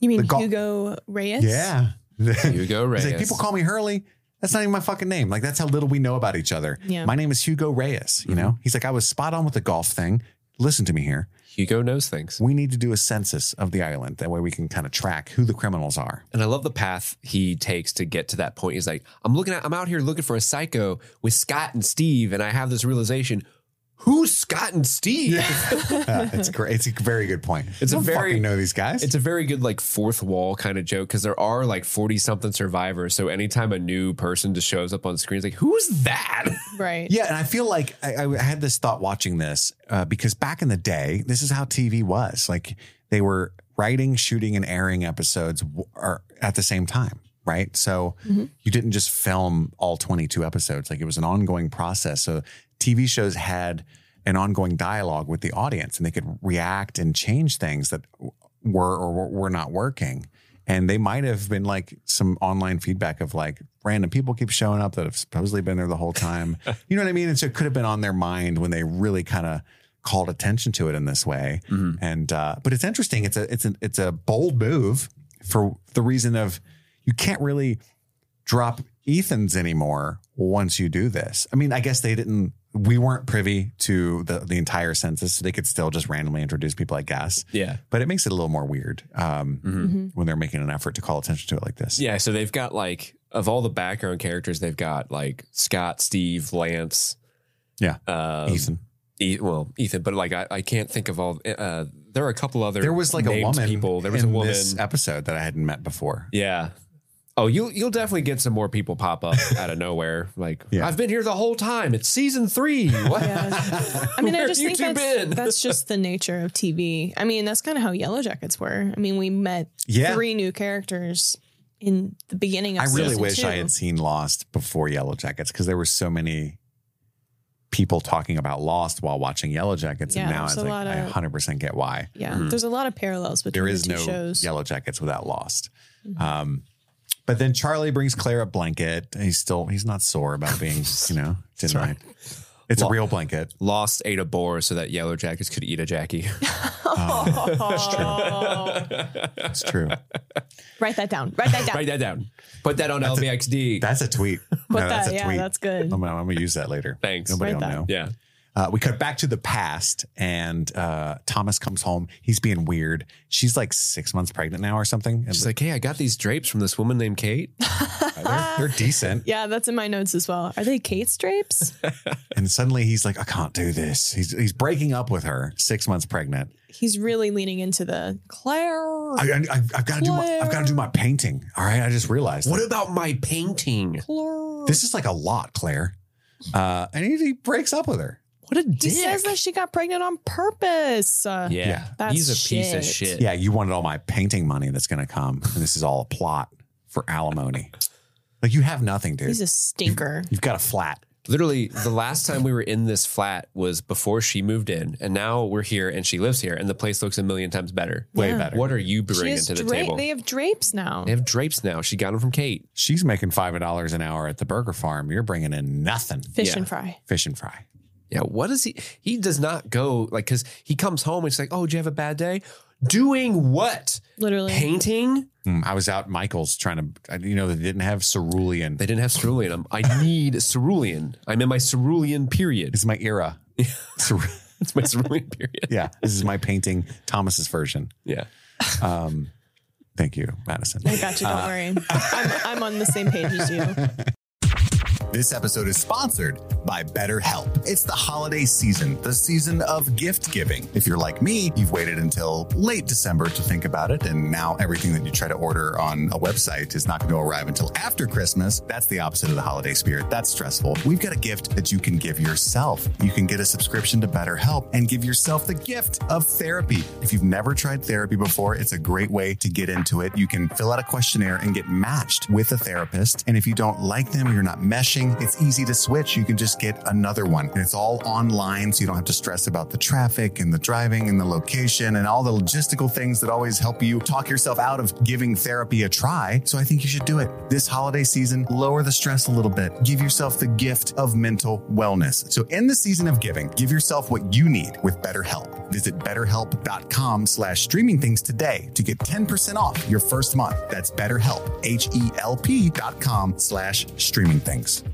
You mean The Hugo Reyes? Yeah. Hugo Reyes. He's like, people call me Hurley. That's not even my fucking name. Like, that's how little we know about each other. Yeah. My name is Hugo Reyes. You know, he's like, I was spot on with the golf thing. Listen to me here. Hugo knows things. We need to do a census of the island. That way we can kind of track who the criminals are. And I love the path he takes to get to that point. He's like, I'm out here looking for a psycho with Scott and Steve. And I have this realization. Who's Scott and Steve? It's great. It's a very good point. It's I don't a very fucking know these guys. It's a very good like fourth wall kind of joke because there are like 40-something survivors. So anytime a new person just shows up on screen, it's like, who's that? Right. Yeah, and I feel like I had this thought watching this because back in the day, this is how TV was. Like they were writing, shooting, and airing episodes at the same time, right? So you didn't just film all 22 episodes. Like it was an ongoing process. So TV shows had an ongoing dialogue with the audience, and they could react and change things that were or were not working. And they might have been like some online feedback of like random people keep showing up that have supposedly been there the whole time. You know what I mean? And so it could have been on their mind when they really kind of called attention to it in this way. And but it's interesting. It's a bold move for the reason of you can't really drop Ethans anymore once you do this. I mean, I guess we weren't privy to the entire census, so they could still just randomly introduce people, I guess. Yeah. But it makes it a little more weird when they're making an effort to call attention to it like this. Yeah. So they've got like, of all the background characters, they've got like Scott, Steve, Lance. Yeah. Ethan. Ethan, but like I can't think of all. There are a couple other. There was like a woman people. There was in a woman this episode that I hadn't met before. Yeah. Oh, you'll definitely get some more people pop up out of nowhere. Like, I've been here the whole time. It's season 3. What? Yeah. I mean, I just think been? that's just the nature of TV. I mean, that's kind of how Yellow Jackets were. I mean, we met 3 new characters in the beginning of I season really wish 2. I had seen Lost before Yellow Jackets because there were so many people talking about Lost while watching Yellow Jackets. Yeah, and now it's there's a like, lot I of- 100% get why. Yeah, there's a lot of parallels between There is the two no shows. Yellow Jackets without Lost. But then Charlie brings Claire a blanket. He's not sore about being, denied. It's a real blanket. Lost ate a boar so that Yellow Jackets could eat a Jackie. It's true. Write that down. Write that down. Put that on LBXD. That's a tweet. That's a tweet. That's good. I'm going to use that later. Thanks. Nobody Write will that. know. Yeah. We cut back to the past, and Thomas comes home. He's being weird. She's like 6 months pregnant now or something. And She's like, hey, I got these drapes from this woman named Kate. they're decent. Yeah, that's in my notes as well. Are they Kate's drapes? And suddenly he's like, I can't do this. He's breaking up with her, 6 months pregnant. He's really leaning into the Claire. I've got to do my painting. All right, I just realized. What about my painting? This is like a lot, Claire. And he breaks up with her. What a dick. He says that she got pregnant on purpose. Yeah. That's He's a piece of shit. shit. Yeah, you wanted all my painting money that's going to come, and this is all a plot for alimony. Like, you have nothing, dude. He's a stinker. You've got a flat. Literally, the last time we were in this flat was before she moved in, and now we're here and she lives here, and the place looks a million times better. Way better. What are you She bringing has to the table? They have drapes now. They have drapes now. She got them from Kate. She's making $5 an hour at the burger farm. You're bringing in nothing. Fish and fry. Fish and fry. Yeah, what is he? He does not go like, because he comes home and she's like, oh, did you have a bad day? Doing what? Literally. Painting? I was out Michael's trying to, they didn't have cerulean. They didn't have cerulean. I need cerulean. I'm in my cerulean period. This is my era. It's my cerulean period. Yeah, this is my painting, Thomas's version. Yeah. Thank you, Madison. I got you. Don't worry. I'm on the same page as you. This episode is sponsored by BetterHelp. It's the holiday season, the season of gift giving. If you're like me, you've waited until late December to think about it, and now everything that you try to order on a website is not going to arrive until after Christmas. That's the opposite of the holiday spirit. That's stressful. We've got a gift that you can give yourself. You can get a subscription to BetterHelp and give yourself the gift of therapy. If you've never tried therapy before, it's a great way to get into it. You can fill out a questionnaire and get matched with a therapist. And if you don't like them or you're not meshing, it's easy to switch. You can just get another one. And it's all online, so you don't have to stress about the traffic and the driving and the location and all the logistical things that always help you talk yourself out of giving therapy a try. So I think you should do it. This holiday season, lower the stress a little bit. Give yourself the gift of mental wellness. So in the season of giving, give yourself what you need with BetterHelp. Visit BetterHelp.com/streamingthings today to get 10% off your first month. That's BetterHelp, HELP.com/streamingthings.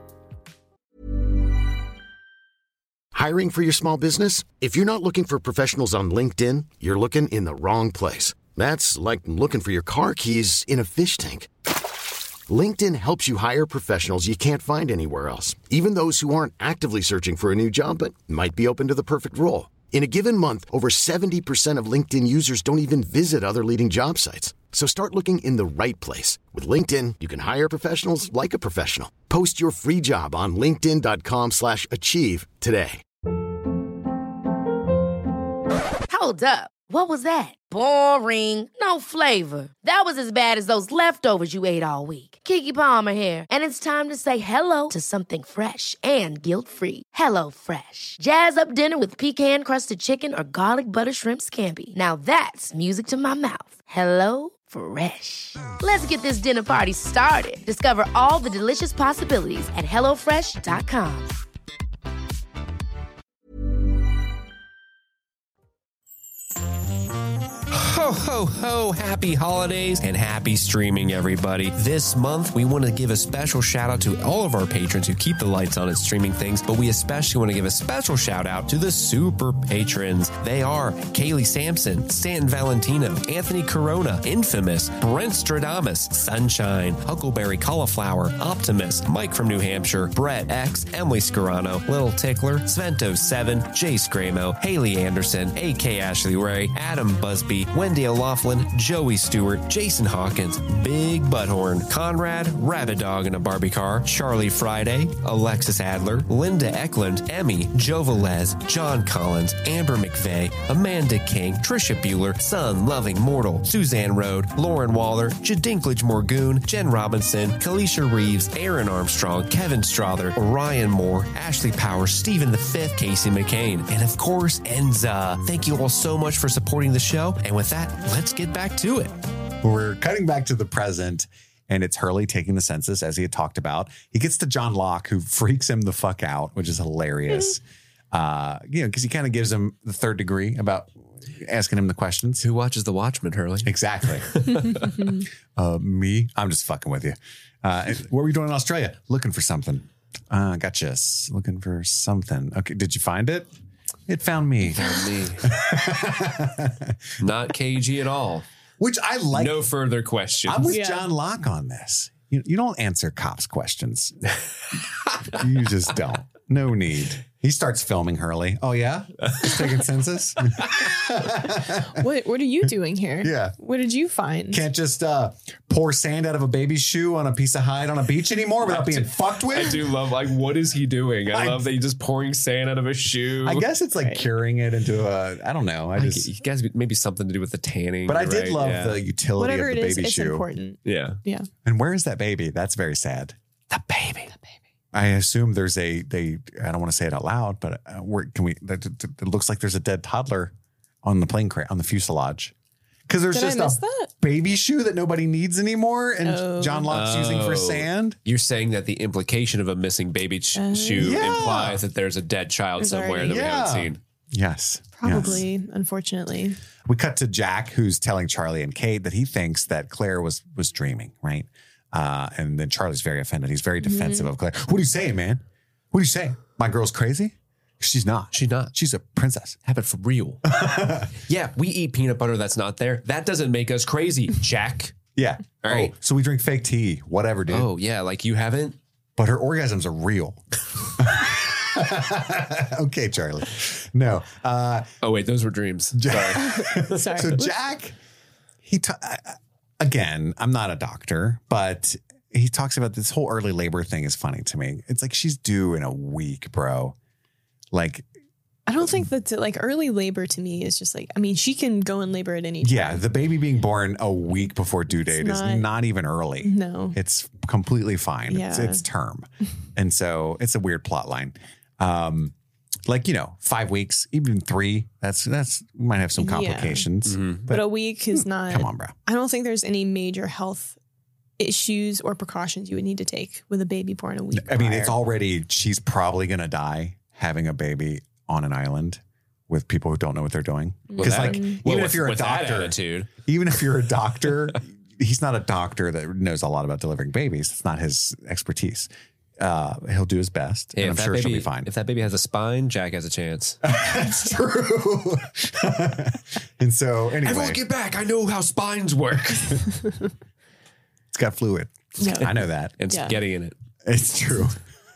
Hiring for your small business? If you're not looking for professionals on LinkedIn, you're looking in the wrong place. That's like looking for your car keys in a fish tank. LinkedIn helps you hire professionals you can't find anywhere else, even those who aren't actively searching for a new job but might be open to the perfect role. In a given month, over 70% of LinkedIn users don't even visit other leading job sites. So start looking in the right place. With LinkedIn, you can hire professionals like a professional. Post your free job on linkedin.com/achieve today. Hold up. What was that? Boring. No flavor. That was as bad as those leftovers you ate all week. Keke Palmer here, and it's time to say hello to something fresh and guilt-free. Hello Fresh. Jazz up dinner with pecan-crusted chicken or garlic butter shrimp scampi. Now that's music to my mouth. Hello Fresh. Let's get this dinner party started. Discover all the delicious possibilities at HelloFresh.com. Ho, ho, ho. Happy holidays and happy streaming, everybody. This month, we want to give a special shout out to all of our patrons who keep the lights on at Streaming Things, but we especially want to give a special shout out to the super patrons. They are Kaylee Sampson, Stanton Valentino, Anthony Corona, Infamous, Brent Stradamus, Sunshine, Huckleberry Cauliflower, Optimus, Mike from New Hampshire, Brett X, Emily Scarano, Little Tickler, Svento7, Jace Gramo, Haley Anderson, AK Ashley Ray, Adam Busby, Wendy O'Laughlin, Joey Stewart, Jason Hawkins, Big Butthorn, Conrad, Rabbit Dog in a Barbie Car, Charlie Friday, Alexis Adler, Linda Eklund, Emmy, Joe Velez, John Collins, Amber McVeigh, Amanda King, Trisha Bueller, Sun Loving Mortal, Suzanne Rode, Lauren Waller, Jadinklage Morgoon, Jen Robinson, Kalisha Reeves, Aaron Armstrong, Kevin Strother, Ryan Moore, Ashley Powers, Stephen V, Casey McCain, and of course, Enza. Thank you all so much for supporting the show. And with that, let's get back to it. We're cutting back to the present, and it's Hurley taking the census, as he had talked about. He gets to John Locke, who freaks him the fuck out, which is hilarious. Because he kind of gives him the third degree about asking him the questions. Who watches The Watchmen, Hurley? Exactly. Me? I'm just fucking with you. What were you doing in Australia? Looking for something. Gotcha. Looking for something. Okay. Did you find it? It found me. Not cagey at all. Which I like. No further questions. I'm with John Locke on this. You don't answer cops' questions. You just don't. No need. He starts filming Hurley. Oh, yeah? He's taking census? What are you doing here? Yeah. What did you find? Can't just pour sand out of a baby's shoe on a piece of hide on a beach anymore without being fucked with? I do love, what is he doing? I love that he's just pouring sand out of a shoe. I guess it's like curing it into I don't know. You guys, maybe something to do with the tanning. But I did love the utility Whatever of the it is, baby it's shoe. important. Yeah. Yeah. And where is that baby? That's very sad. The baby. I assume there's I don't want to say it out loud, but it looks like there's a dead toddler on the plane crate, on the fuselage. Because there's just a baby shoe that nobody needs anymore. And John Locke's using for sand. You're saying that the implication of a missing baby shoe implies that there's a dead child somewhere that we haven't seen. Yes. Probably, unfortunately. We cut to Jack, who's telling Charlie and Kate that he thinks that Claire was dreaming, right? And then Charlie's very offended. He's very defensive of Claire. What are you saying, man? What are you saying? My girl's crazy? She's not. She's a princess. Happened for real. Yeah, we eat peanut butter that's not there. That doesn't make us crazy, Jack. Yeah. All right. Oh, so we drink fake tea. Whatever, dude. Oh, yeah. Like you haven't? But her orgasms are real. Okay, Charlie. No. Oh, wait. Those were dreams. Sorry. Sorry. So Jack, again, I'm not a doctor, but he talks about this whole early labor thing is funny to me. It's like she's due in a week, bro. Like, I don't think that early labor to me is just she can go in labor at any time. Yeah, the baby being born a week before due date is not even early. No. It's completely fine. Yeah. It's term. And so it's a weird plot line. 5 weeks, even 3, that's might have some complications. Yeah. But a week is not. Come on, bro. I don't think there's any major health issues or precautions you would need to take with a baby born a week I mean, it's already, she's probably going to die having a baby on an island with people who don't know what they're doing. Because even if you're a doctor, even if you're a doctor, he's not a doctor that knows a lot about delivering babies. It's not his expertise. He'll do his best, and I'm sure she'll be fine. If that baby has a spine, Jack has a chance. That's true. And so, anyway, everyone get back. I know how spines work. It's got fluid. Yeah. I know that. And spaghetti in it. It's true.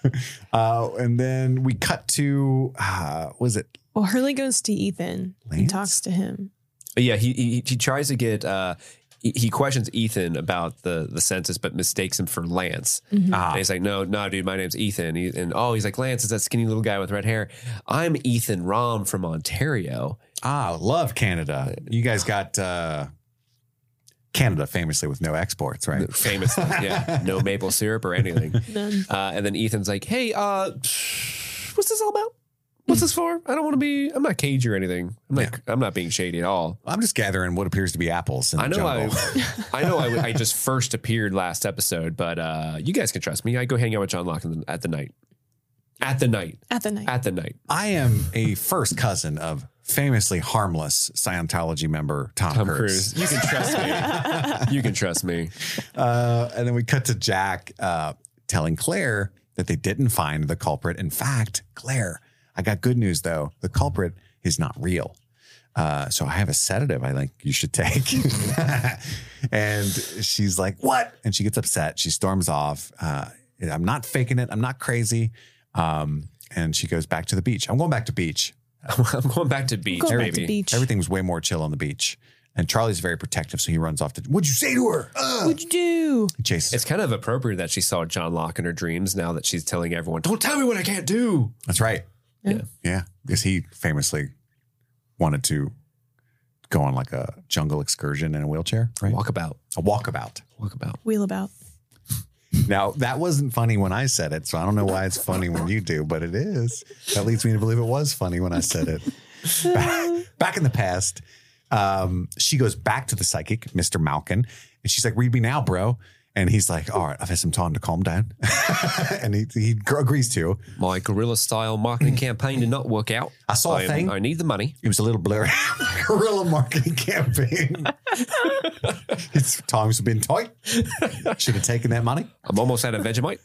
And then we cut to, was it? Well, Hurley goes to Ethan and talks to him. Yeah, he tries to get, he questions Ethan about the census, but mistakes him for Lance. Mm-hmm. And he's like, no, dude, my name's Ethan. He's like, Lance is that skinny little guy with red hair. I'm Ethan Rom from Ontario. Love Canada. You guys got Canada famously with no exports, right? Famously, yeah. No maple syrup or anything. None. And then Ethan's like, hey, what's this all about? What's this for? I don't want to be, I'm not cagey or anything. I'm not being shady at all. I'm just gathering what appears to be apples in the jungle. I just first appeared last episode, but you guys can trust me. I go hang out with John Locke at the night. At the night. I am a first cousin of famously harmless Scientology member Tom Cruise. You can trust me. You can trust me. And then we cut to Jack telling Claire that they didn't find the culprit. In fact, Claire, I got good news though. The culprit is not real. So I have a sedative I think you should take. And she's like, what? And she gets upset. She storms off. I'm not faking it. I'm not crazy. And she goes back to the beach. I'm going back to beach. I'm going back to beach, baby. Everything was way more chill on the beach. And Charlie's very protective, so he runs off to, what'd you say to her? What'd you do? Chases. It's kind of appropriate that she saw John Locke in her dreams now that she's telling everyone, don't tell me what I can't do. That's right. Yeah. Because he famously wanted to go on like a jungle excursion in a wheelchair, right? A walkabout. Wheelabout. Now, that wasn't funny when I said it, so I don't know why it's funny when you do, but it is. That leads me to believe it was funny when I said it. Back in the past, she goes back to the psychic, Mr. Malkin, and she's like, read me now, bro. And he's like, all right, I've had some time to calm down. And he agrees to. My guerrilla-style marketing campaign did not work out. I saw a thing. I need the money. It was a little blurry. Guerrilla marketing campaign. His times have been tight. Should have taken that money. I'm almost out of Vegemite.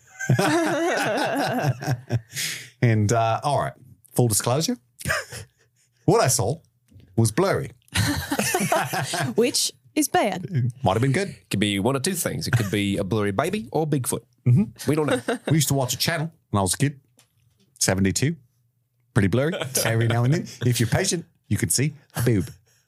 And all right, full disclosure. What I saw was blurry. Which is bad. Might have been good. Could be one of two things. It could be a blurry baby or Bigfoot. Mm-hmm. We don't know. We used to watch a channel when I was a kid. 72. Pretty blurry. Every now and then. If you're patient, you can see a boob.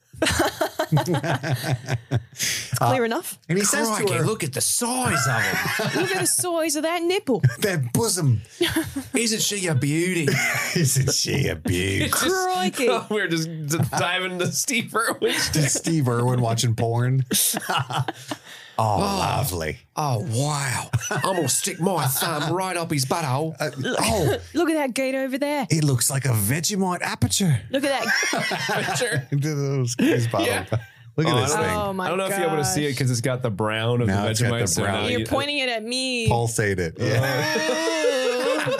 It's clear enough. And he says to her, look at the size of him. Look at the size of that nipple. That bosom. Isn't she a beauty? Isn't she a beauty? Crikey. We're just diving into Steve Irwin. Steve Irwin watching porn. Oh, lovely. Oh, wow. I'm going to stick my thumb right up his butthole. Look at that gate over there. It looks like a Vegemite aperture. Look at that. Yeah. Look at this thing. Oh, my I don't know if you're able to see it because it's got the brown of Now the it's got Vegemite. the brown. You're pointing it at me. Pulsate it. Yeah.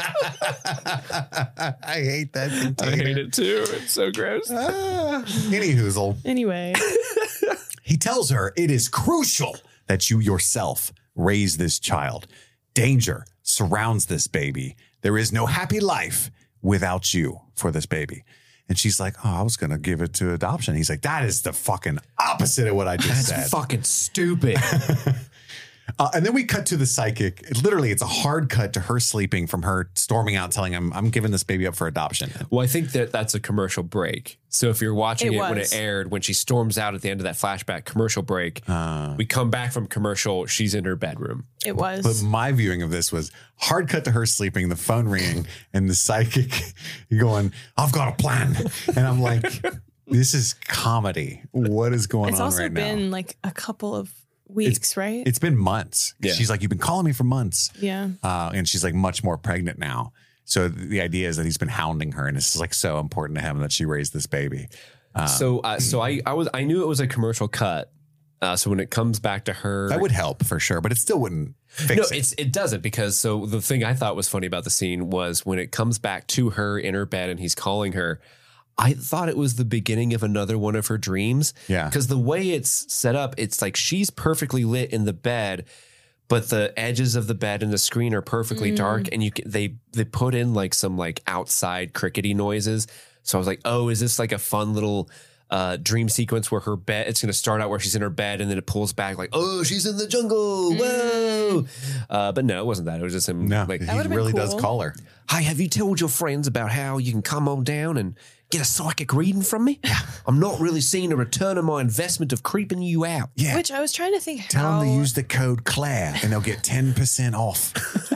I hate that container. I hate it too. It's so gross. Any hoozle. Anyway. He tells her it is crucial that you yourself raise this child. Danger surrounds this baby. There is no happy life without you for this baby. And she's like, I was going to give it to adoption. He's like, that is the fucking opposite of what I just said. That's fucking stupid. And then we cut to the psychic. It's a hard cut to her sleeping from her storming out, telling him, I'm giving this baby up for adoption. Well, I think that's a commercial break. So if you're watching it when it aired, when she storms out at the end of that flashback commercial break, we come back from commercial. She's in her bedroom. It was. But my viewing of this was hard cut to her sleeping, the phone ringing, and the psychic going, I've got a plan. And I'm like, this is comedy. What is going on right now? It's also been like a couple of weeks, right? It's been months. Yeah. She's like, you've been calling me for months. Yeah. And she's like much more pregnant now. So the idea is that he's been hounding her, and this is like so important to him that she raised this baby. So I knew it was a commercial cut. So when it comes back to her, that would help for sure, but it still wouldn't fix it. It doesn't, because so the thing I thought was funny about the scene was when it comes back to her in her bed and he's calling her. I thought it was the beginning of another one of her dreams. Yeah. Because the way it's set up, it's like she's perfectly lit in the bed, but the edges of the bed and the screen are perfectly dark. And they put in like some like outside crickety noises. So I was like, oh, is this like a fun little dream sequence where her bed, it's going to start out where she's in her bed and then it pulls back like, oh, she's in the jungle. Whoa. But no, it wasn't that. It was just him. No, Like, he really does call her. hi, have you told your friends about how you can come on down and get a psychic reading from me? I'm not really seeing a return on my investment of creeping you out. Yeah. Which I was trying to think Tell how. them to use the code Claire and they'll get 10% off.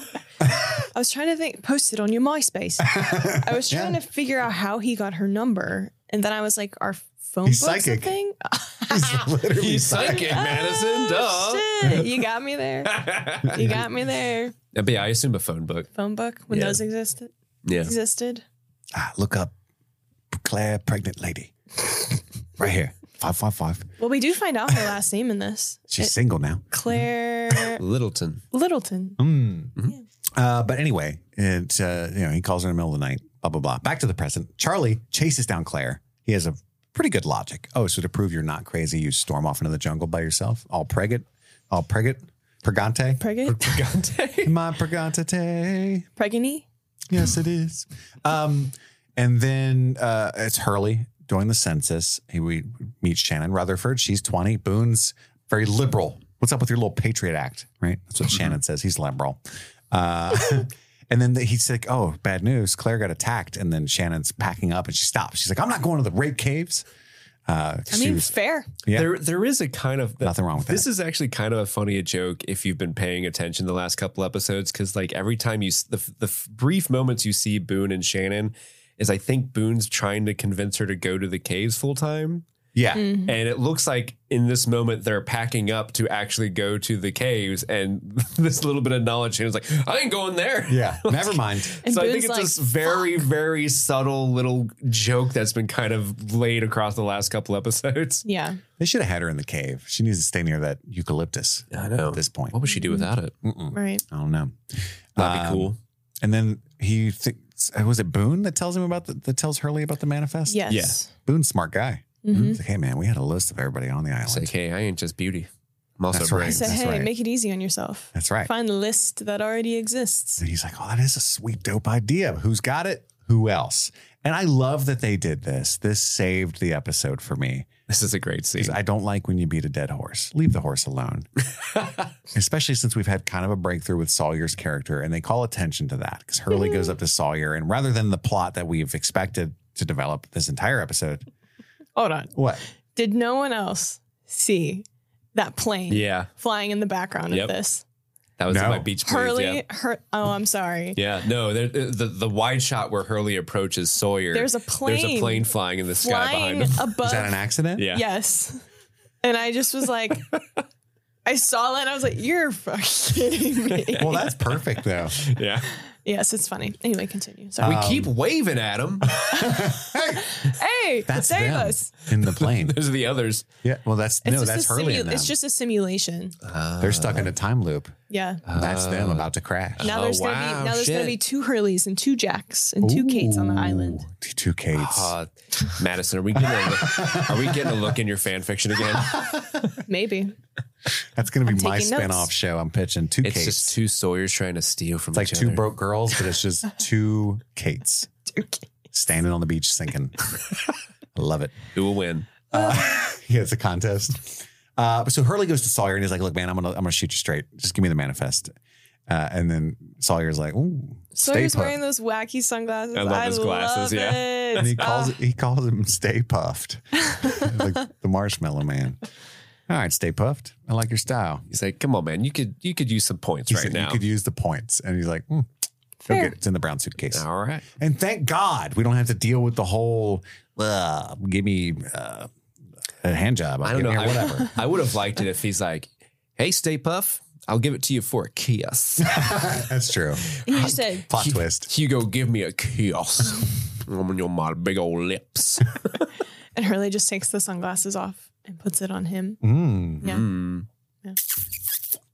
I was trying to think, post it on your MySpace. I was trying to figure out how he got her number. And then I was like, our phone He's book's psychic. a thing? He's literally He's psychic, Madison. Duh. Shit, you got me there. You got me there. But yeah, I assume a phone book. Phone book when Yeah. those existed. Yeah. Existed. Look up Claire pregnant lady. Right here. 555. Well, we do find out her last name in this. She's single now. Claire Littleton. Littleton. But anyway, it he calls her in the middle of the night, blah, blah, blah. Back to the present. Charlie chases down Claire. He has a pretty good logic. Oh, so to prove you're not crazy, you storm off into the jungle by yourself, all pregant, pregante. Preggy? My pregante. Pregany? Yes, it is. And then it's Hurley doing the census. We meet Shannon Rutherford. She's 20. Boone's very liberal. What's up with your little Patriot Act, right? That's what Shannon says. He's liberal. And then he's like, oh, bad news. Claire got attacked. And then Shannon's packing up and she stops. She's like, I'm not going to the rape caves. Fair. Yeah. There is a kind of Nothing wrong with this that. is actually kind of a funny joke if you've been paying attention the last couple episodes, because like every time the brief moments you see Boone and Shannon is I think Boone's trying to convince her to go to the caves full time. Yeah. And it looks like in this moment they're packing up to actually go to the caves, and this little bit of knowledge Shannon's like, I ain't going there. Yeah. Never mind. And So I Boone's think it's like, this very, very subtle little joke that's been kind of laid across the last couple episodes. Yeah. They should have had her in the cave. She needs to stay near that eucalyptus I know. at this point. What would she do without it? Right. I don't know. That'd be cool. And then he thinks, was it Boone that tells him that tells Hurley about the manifest? Yes. Yeah. Boone's a smart guy. Mm-hmm. He's like, hey man, we had a list of everybody on the It's island. like, hey, I ain't just beauty. I'm also That's right. I brains. said, That's hey, right. make it easy on yourself. That's right. Find the list that already exists. And he's like, oh, that is a sweet, dope idea. Who's got it? Who else? And I love that they did this. This saved the episode for me. This is a great scene. 'Cause I don't like when you beat a dead horse. Leave the horse alone. Especially since we've had kind of a breakthrough with Sawyer's character, and they call attention to that because Hurley goes up to Sawyer, and rather than the plot that we've expected to develop this entire episode, Hold on. what? Did no one else see that plane Yeah. flying in the background Yep. of this? That was No. in my beach breeze. Hurley, Yeah. oh, I'm sorry. Yeah, no, the wide shot where Hurley approaches Sawyer. There's a There's a plane plane flying in the sky Flying behind him. above. Is that an accident? Yeah. Yes. And I just was like, I saw that and I was like, you're fucking kidding me. Well, that's perfect though. Yeah. Yes, it's funny. Anyway, continue. Sorry. We keep waving at him. Hey, That's save them us. in the plane. Those are the others. Yeah. Well, that's Hurley in them. It's just a simulation. They're stuck in a time loop. Yeah. That's them about to crash. Now Oh, there's wow, gonna shit. be 2 Hurleys and 2 Jacks and 2 Kates on the island. Two Kates. Madison, are we getting a look in your fan fiction again? Maybe. That's going to be I'm my taking notes. spin-off show. I'm pitching 2 It's Kates. just 2 Sawyers trying to steal from It's like each 2 other. broke girls, but it's just 2 Kates standing on the beach sinking. I love it. Who will win? Yeah, it's a contest. So Hurley goes to Sawyer and he's like, "Look, man, I'm gonna shoot you straight. Just give me the manifest." And then Sawyer's like, "Ooh, Sawyer's stay puffed." wearing those wacky sunglasses. I love his glasses, love yeah. it. And he calls him Stay Puffed, like the Marshmallow Man. All right, Stay Puffed. I like your style. He's like, come on, man. You could use some points He right said now. you could use the points, and he's like, "Go Fair. get it. It's in the brown suitcase." All right. And thank God we don't have to deal with the whole give me a hand job. I don't know. Or whatever. I would have liked it if he's like, hey, Stay Puff, I'll give it to you for a kiss. That's true. And you just said, Plot twist. Hugo, give me a kiss. On your my big old lips. and Hurley just takes the sunglasses off and puts it on him. Mm. Yeah. Mm. Yeah.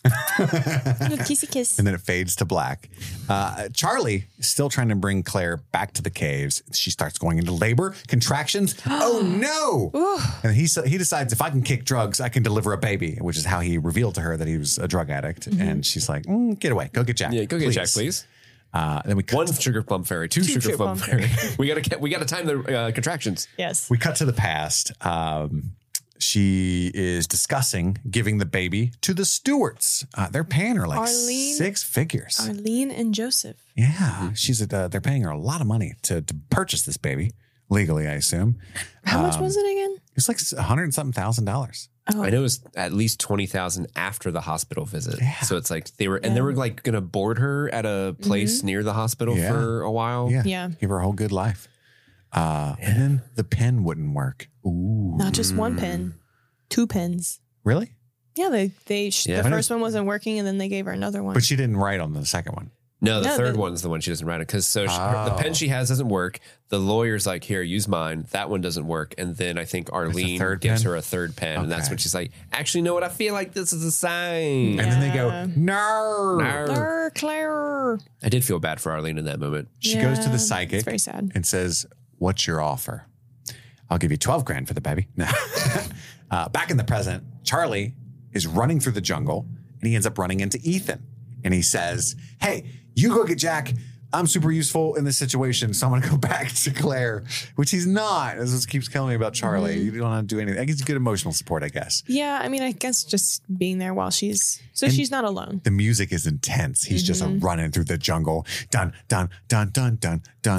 Kissy kiss. And then it fades to black. Charlie is still trying to bring Claire back to the caves. She starts going into labor, contractions. Oh no! And he decides, if I can kick drugs, I can deliver a baby, which is how he revealed to her that he was a drug addict. And she's like, get away. Go get Jack. Yeah, go get Jack, please. Then we cut One sugar plum fairy, two sugar plum fairy. we gotta time the contractions. Yes. We cut to the past. She is discussing giving the baby to the Stewarts. They're paying her like Arlene? 6 figures. Arlene and Joseph. Yeah, they're paying her a lot of money to purchase this baby legally, I assume. How much was it again? It's like $100 and something thousand. I know it was at least 20,000 after the hospital visit. Yeah. So it's like they were like going to board her at a place near the hospital for a while. Yeah. Give her a whole good life. And then the pen wouldn't work. Ooh, Not just one pen, 2 pens. really? Yeah, the first one wasn't working, and then they gave her another one. But she didn't write on the second one. No, the third one's the one she doesn't write it because the pen she has doesn't work. The lawyer's like, here, use mine. That one doesn't work. And then I think Arlene gives her a third pen. And that's when she's like, actually, you know what? I feel like this is a sign. And then they go, no. Claire. I did feel bad for Arlene in that moment. She goes to the psychic. It's very sad. And says, what's your offer? I'll give you 12 grand for the baby. No. Back in the present, Charlie is running through the jungle and he ends up running into Ethan. And he says, hey, you go get Jack. I'm super useful in this situation, so I'm going to go back to Claire, which he's not. This just keeps telling me about Charlie. You don't have to do anything. I guess it's good emotional support, I guess. Yeah, I mean, I guess just being there while she's not alone. The music is intense. He's just running through the jungle. Dun, dun, dun, dun, dun, dun.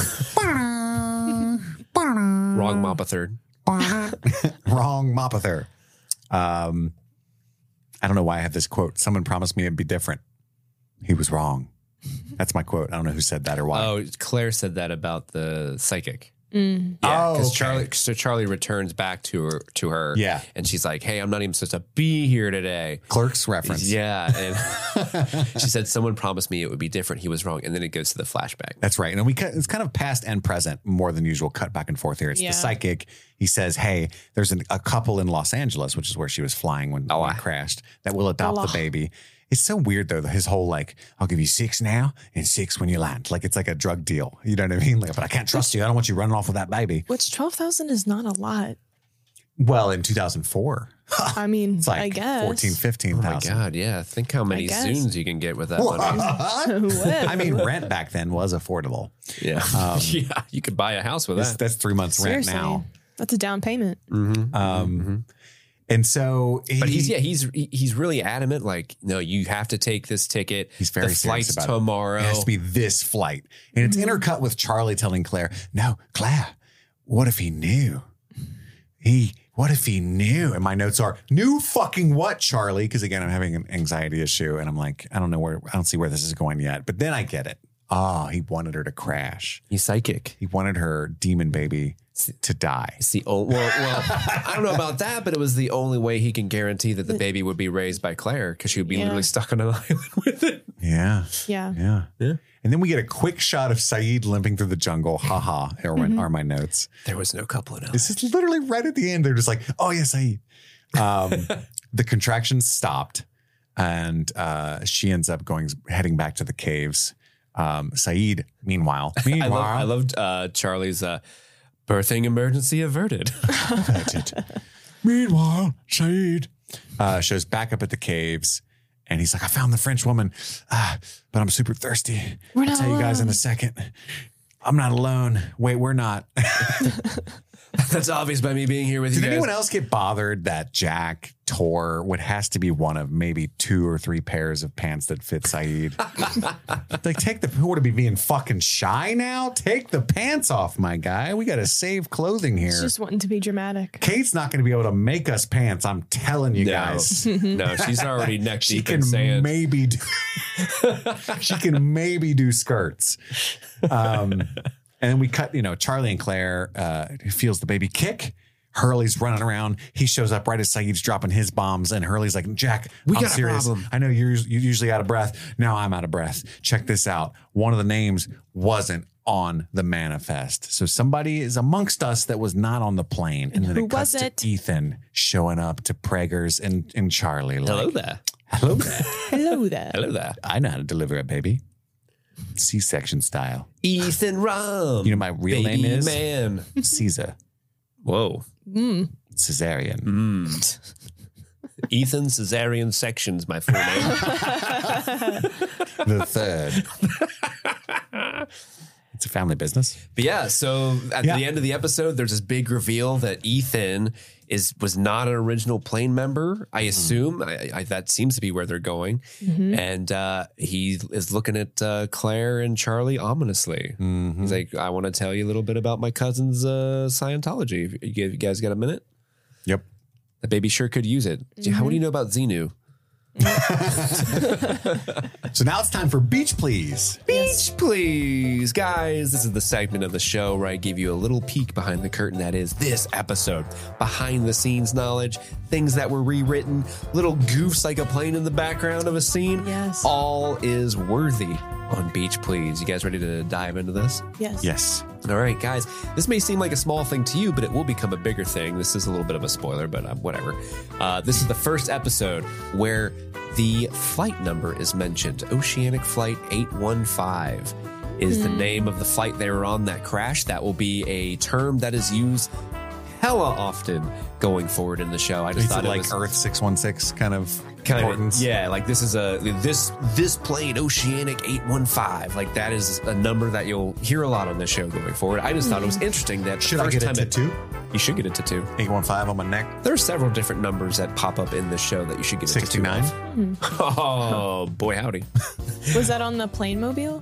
Wrong Moppa third. Wrong Mopather. I don't know why I have this quote. Someone promised me it'd be different. He was wrong. That's my quote. I don't know who said that or why. Oh, Claire said that about the psychic. Yeah, because Charlie returns back to her. Yeah. And she's like, hey, I'm not even supposed to be here today. Clerk's reference. Yeah. And she said, someone promised me it would be different. He was wrong. And then it goes to the flashback. That's right. And it's kind of past and present more than usual, cut back and forth here. It's the psychic. He says, hey, there's a couple in Los Angeles, which is where she was flying when it crashed, that will adopt the baby. It's so weird, though, his whole, like, I'll give you 6 now and 6 when you land. Like, it's like a drug deal. You know what I mean? Like, but I can't trust you. I don't want you running off with that baby. Which 12,000 is not a lot. Well, in 2004. I mean, it's like I guess. 14,000, 15,000. Oh, my God. Yeah. Think how many Zunes you can get with that money. I mean, rent back then was affordable. Yeah. Yeah. You could buy a house with that. That's 3 months rent now. That's a down payment. And so, but he's really adamant. Like, no, you have to take this ticket. He's very the serious flight's about tomorrow. It has to be this flight, and it's intercut with Charlie telling Claire, "No, Claire, what if he knew? What if he knew?" And my notes are, "Knew fucking what, Charlie?" Because again, I'm having an anxiety issue, and I'm like, I don't see where this is going yet. But then I get it. He wanted her to crash. He's psychic. He wanted her demon baby to die. It's the well, I don't know about that, but it was the only way he can guarantee that the baby would be raised by Claire because she would be literally stuck on an island with it. Yeah. Yeah. And then we get a quick shot of Saeed limping through the jungle. Ha are my notes. There was no couple in This is literally right at the end. They're just like, oh, yeah, Saeed. The contractions stopped and she ends up heading back to the caves. Saeed, meanwhile. I loved Charlie's birthing emergency averted. Meanwhile, Saeed shows back up at the caves and he's like, I found the French woman, but I'm super thirsty. I'll tell you guys in a second. I'm not alone. Wait, we're not. That's obvious by me being here with you guys. Did anyone else get bothered that Jack tore what has to be one of maybe 2 or 3 pairs of pants that fit Saeed? Like, what are we being fucking shy now? Take the pants off, my guy. We got to save clothing here. It's just wanting to be dramatic. Kate's not going to be able to make us pants. I'm telling you guys. No, she's already neck deep in sand. She can maybe do skirts. And then we cut, Charlie and Claire, who feels the baby kick. Hurley's running around. He shows up right as Saeed's dropping his bombs. And Hurley's like, Jack, I'm serious. I know you're usually out of breath. Now I'm out of breath. Check this out. One of the names wasn't on the manifest. So somebody is amongst us that was not on the plane. And then it cuts to Ethan showing up to Prager's and Charlie. Hello there. Hello there. Hello there. Hello there. I know how to deliver a baby. C-section style. Ethan Rum. You know my real Baby name is? Man. Caesar. Whoa. Caesarean. Ethan Caesarean Sections, my full name. The third. It's a family business. But yeah, so at the end of the episode, there's this big reveal that Ethan was not an original Plane member. I assume that seems to be where they're going, and he is looking at Claire and Charlie ominously. He's like, "I want to tell you a little bit about my cousin's Scientology. You guys got a minute?" Yep. The baby sure could use it. What do you know about Xenu? So now it's time for Beach Please. Beach Please. Guys, this is the segment of the show where I give you a little peek behind the curtain that is this episode. Behind the scenes knowledge, things that were rewritten, little goofs like a plane in the background of a scene. Yes. All is worthy on Beach Please. You guys ready to dive into this? Yes. Yes. All right, guys. This may seem like a small thing to you, but it will become a bigger thing. This is a little bit of a spoiler, but whatever. This is the first episode where the flight number is mentioned. Oceanic Flight 815 is the name of the flight they were on that crashed. That will be a term that is used hella often going forward in the show. I just thought it like was Earth 616 kind of importance. Yeah, like this is this plane Oceanic 815. Like that is a number that you'll hear a lot on this show going forward. I just thought it was interesting that Should I get a tattoo? You should get a tattoo. 815 on my neck. There are several different numbers that pop up in this show that you should get a 69. tattoo of. Oh, boy howdy. Was that on the plane mobile?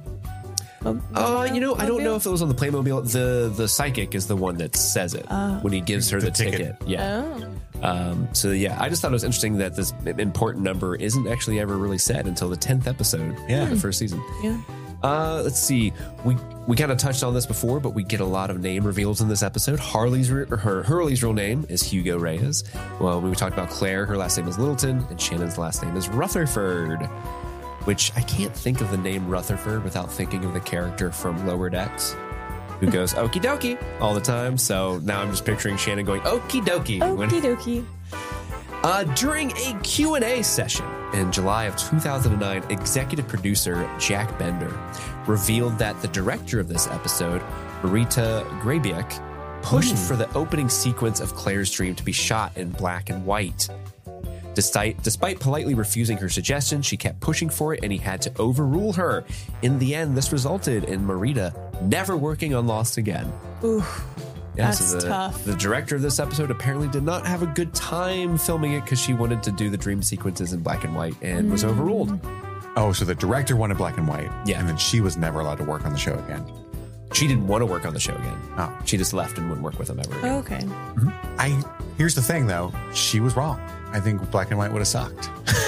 I don't know if it was on the Playmobil. The psychic is the one that says it when he gives her the ticket. Yeah. So yeah, I just thought it was interesting that this important number isn't actually ever really said until the 10th episode of the first season. Yeah. Let's see. We kind of touched on this before, but we get a lot of name reveals in this episode. Hurley's real name is Hugo Reyes. Well, when we talked about Claire, her last name is Littleton, and Shannon's last name is Rutherford. Which I can't think of the name Rutherford without thinking of the character from Lower Decks who goes okie dokie all the time. So now I'm just picturing Shannon going okie dokie. Okie dokie. During a Q&A session in July of 2009, executive producer Jack Bender revealed that the director of this episode, Marita Grabiak, pushed for the opening sequence of Claire's dream to be shot in black and white. Despite politely refusing her suggestion, she kept pushing for it, and he had to overrule her. In the end, this resulted in Marita never working on Lost again. Ooh, so that's tough. The director of this episode apparently did not have a good time filming it because she wanted to do the dream sequences in black and white and was overruled. Oh, so the director wanted black and white. Yeah. And then she was never allowed to work on the show again. She didn't want to work on the show again. Oh. She just left and wouldn't work with him ever again. Okay. Here's the thing, though. She was wrong. I think black and white would have sucked.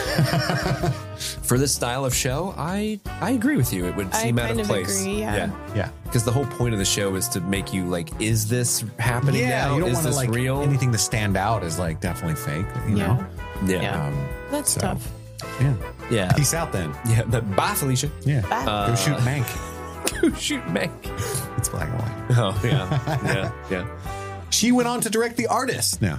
For this style of show, I agree with you. It would seem out of place. Agree, yeah. Yeah. Because the whole point of the show is to make you like, is this happening now? You don't is want to this like real? anything to stand out as like definitely fake, you know? Yeah. That's so- tough. Yeah. Yeah. Peace out then. Yeah. But bye, Felicia. Yeah. Bye. Go shoot Mank. Go shoot Mank. It's black and white. Oh, yeah. Yeah. She went on to direct The Artist. No.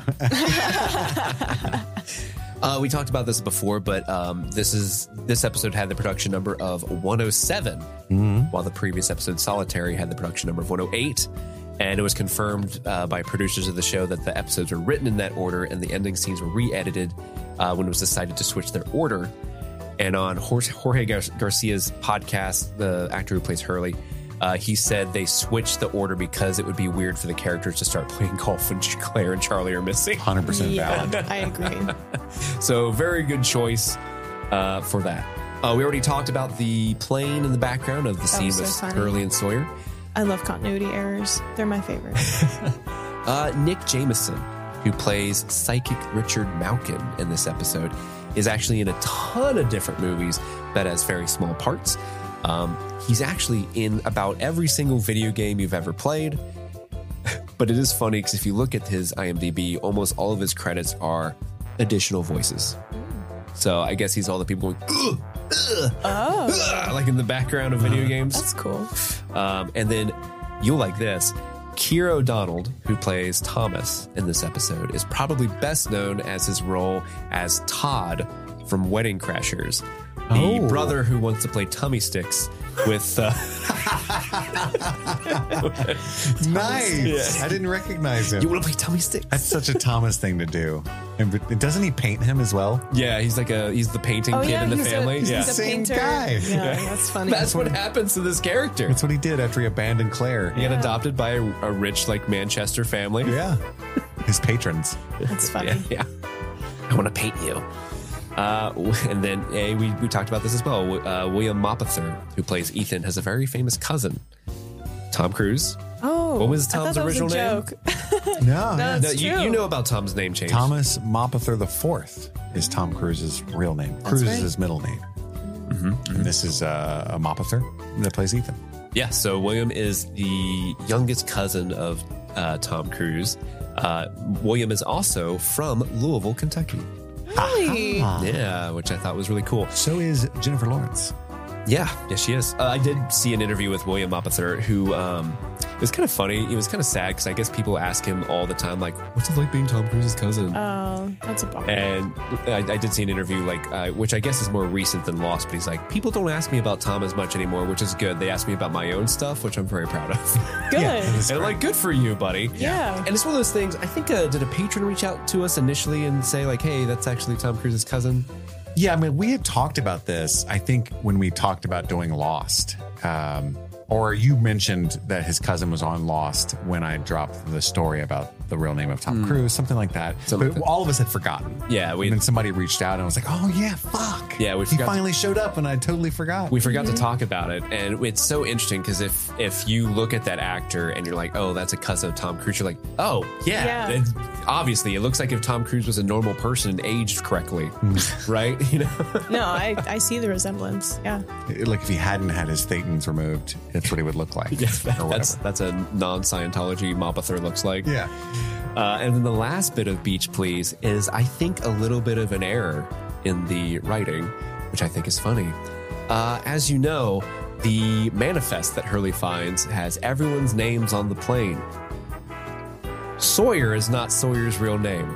We talked about this before, but this episode had the production number of 107, while the previous episode, Solitary, had the production number of 108. And it was confirmed by producers of the show that the episodes were written in that order, and the ending scenes were re-edited when it was decided to switch their order. And on Jorge Garcia's podcast, the actor who plays Hurley, he said they switched the order because it would be weird for the characters to start playing golf when Claire and Charlie are missing. 100% valid. I agree. So very good choice for that. We already talked about the plane in the background of the scene was so with funny. Hurley and Sawyer. I love continuity errors. They're my favorite. Nick Jameson, who plays Psychic Richard Malkin in this episode, is actually in a ton of different movies that has very small parts. He's actually in about every single video game you've ever played. But it is funny because if you look at his IMDb, almost all of his credits are additional voices. So I guess he's all the people going, like in the background of video games. That's cool. And then you'll like this. Keir O'Donnell, who plays Thomas in this episode, is probably best known as his role as Todd from Wedding Crashers, the brother who wants to play tummy sticks with. Nice. I didn't recognize him. You want to play tummy sticks? That's such a Thomas thing to do. And doesn't he paint him as well? Yeah, he's the painting kid in the family. He's yeah, a Same painter. guy. Yeah, that's funny. that's what happens to this character. That's what he did after he abandoned Claire. He got adopted by a rich like Manchester family. Yeah. His patrons. That's funny. Yeah. I want to paint you. And then we talked about this as well. William Mapother, who plays Ethan, has a very famous cousin, Tom Cruise. Oh, What was I thought Tom's that was a original name? joke. No. No, No, it's you true. know about Tom's name change. Thomas Mapother IV is Tom Cruise's real name. Cruise is right. his middle name. And this is a Mapother that plays Ethan. Yeah, so William is the youngest cousin of Tom Cruise. William is also from Louisville, Kentucky. Really? Yeah, which I thought was really cool. So is Jennifer Lawrence. Yeah, she is. I did see an interview with William Mapother, who it was kind of funny. It was kind of sad because I guess people ask him all the time, like, "What's it like being Tom Cruise's cousin?" Oh, that's a bummer. And I did see an interview, which I guess is more recent than Lost, but he's like, people don't ask me about Tom as much anymore, which is good. They ask me about my own stuff, which I'm very proud of. Good. And I'm like, good for you, buddy. Yeah. And it's one of those things, I think, did a patron reach out to us initially and say, like, hey, that's actually Tom Cruise's cousin? Yeah, I mean, we had talked about this, I think, when we talked about doing Lost. Or you mentioned that his cousin was on Lost when I dropped the story about the real name of Tom Cruise, something like that. Something But like that. all of us had forgotten. Yeah, And then somebody reached out and I was like, oh, yeah, fuck. Yeah, we he forgot finally showed up and I totally forgot. We forgot to talk about it, and it's so interesting because if you look at that actor and you're like, oh, that's a cousin of Tom Cruise, you're like, oh, yeah. Yeah. Obviously, it looks like if Tom Cruise was a normal person and aged correctly, right? You know? No, I see the resemblance. Yeah. Like if he hadn't had his thetans removed, that's what he would look like. Yeah, or whatever. that's a non-Scientology Mapother looks like. Yeah. And then the last bit of Beach Please is, I think, a little bit of an error in the writing, which I think is funny. As you know, the manifest that Hurley finds has everyone's names on the plane. Sawyer is not Sawyer's real name.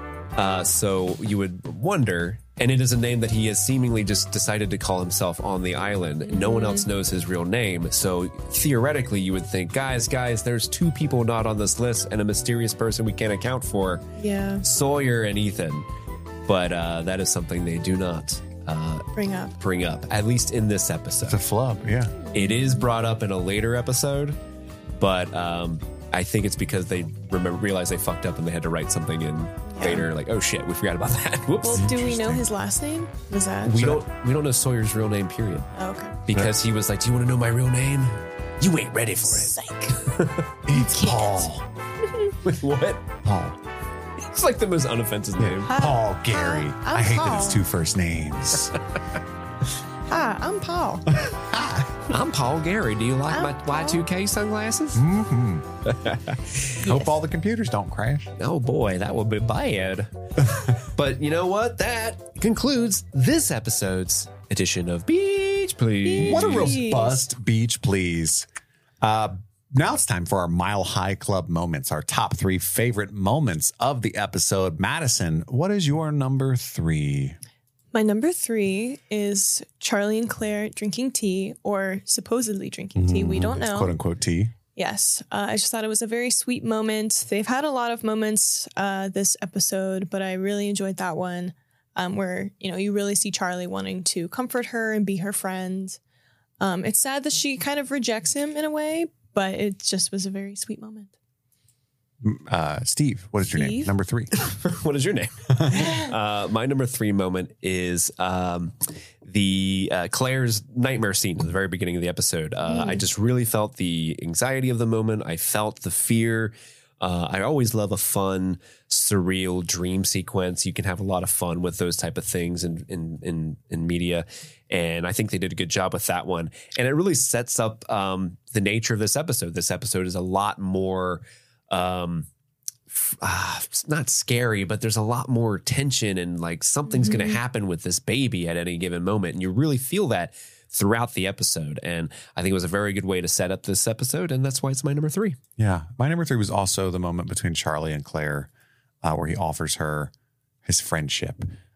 So you would wonder, and it is a name that he has seemingly just decided to call himself on the island. No one else knows his real name. So theoretically, you would think, guys, there's two people not on this list and a mysterious person we can't account for. Yeah. Sawyer and Ethan. But that is something they do not Bring up. at least in this episode. It's a flub. Yeah. It is brought up in a later episode, but I think it's because they realized they fucked up and they had to write something in later. Like, oh shit, we forgot about that. Whoops. Well, do we know his last name? Was that? We don't know Sawyer's real name, period. Oh, okay. Because he was like, do you want to know my real name? You ain't ready for it. It's Paul. What? Paul. It's like the most unoffensive name. Paul Gary. I'm I hate Paul. that it's two first names. Hi, I'm Paul. I'm Paul Gary. Do you like my Y2K sunglasses? Hope all the computers don't crash. Oh boy, that would be bad. But you know what? That concludes this episode's edition of Beach Please. What a robust beach, please. Now it's time for our Mile High Club moments, our top 3 favorite moments of the episode. Madison, what is your number 3? My number 3 is Charlie and Claire drinking tea, or supposedly drinking tea. We don't It's know. quote unquote tea. Yes. I just thought it was a very sweet moment. They've had a lot of moments this episode, but I really enjoyed that one where, you really see Charlie wanting to comfort her and be her friend. It's sad that she kind of rejects him in a way, but it just was a very sweet moment. Steve, what is your name? Steve? Number 3. What is your name? My number 3 moment is the Claire's nightmare scene at the very beginning of the episode. I just really felt the anxiety of the moment. I felt the fear. I always love a fun, surreal dream sequence. You can have a lot of fun with those type of things in media. And I think they did a good job with that one. And it really sets up the nature of this episode. This episode is a lot more... not scary, but there's a lot more tension and like something's going to happen with this baby at any given moment. And you really feel that throughout the episode. And I think it was a very good way to set up this episode. And that's why it's my number 3. Yeah. My number 3 was also the moment between Charlie and Claire where he offers her his friendship.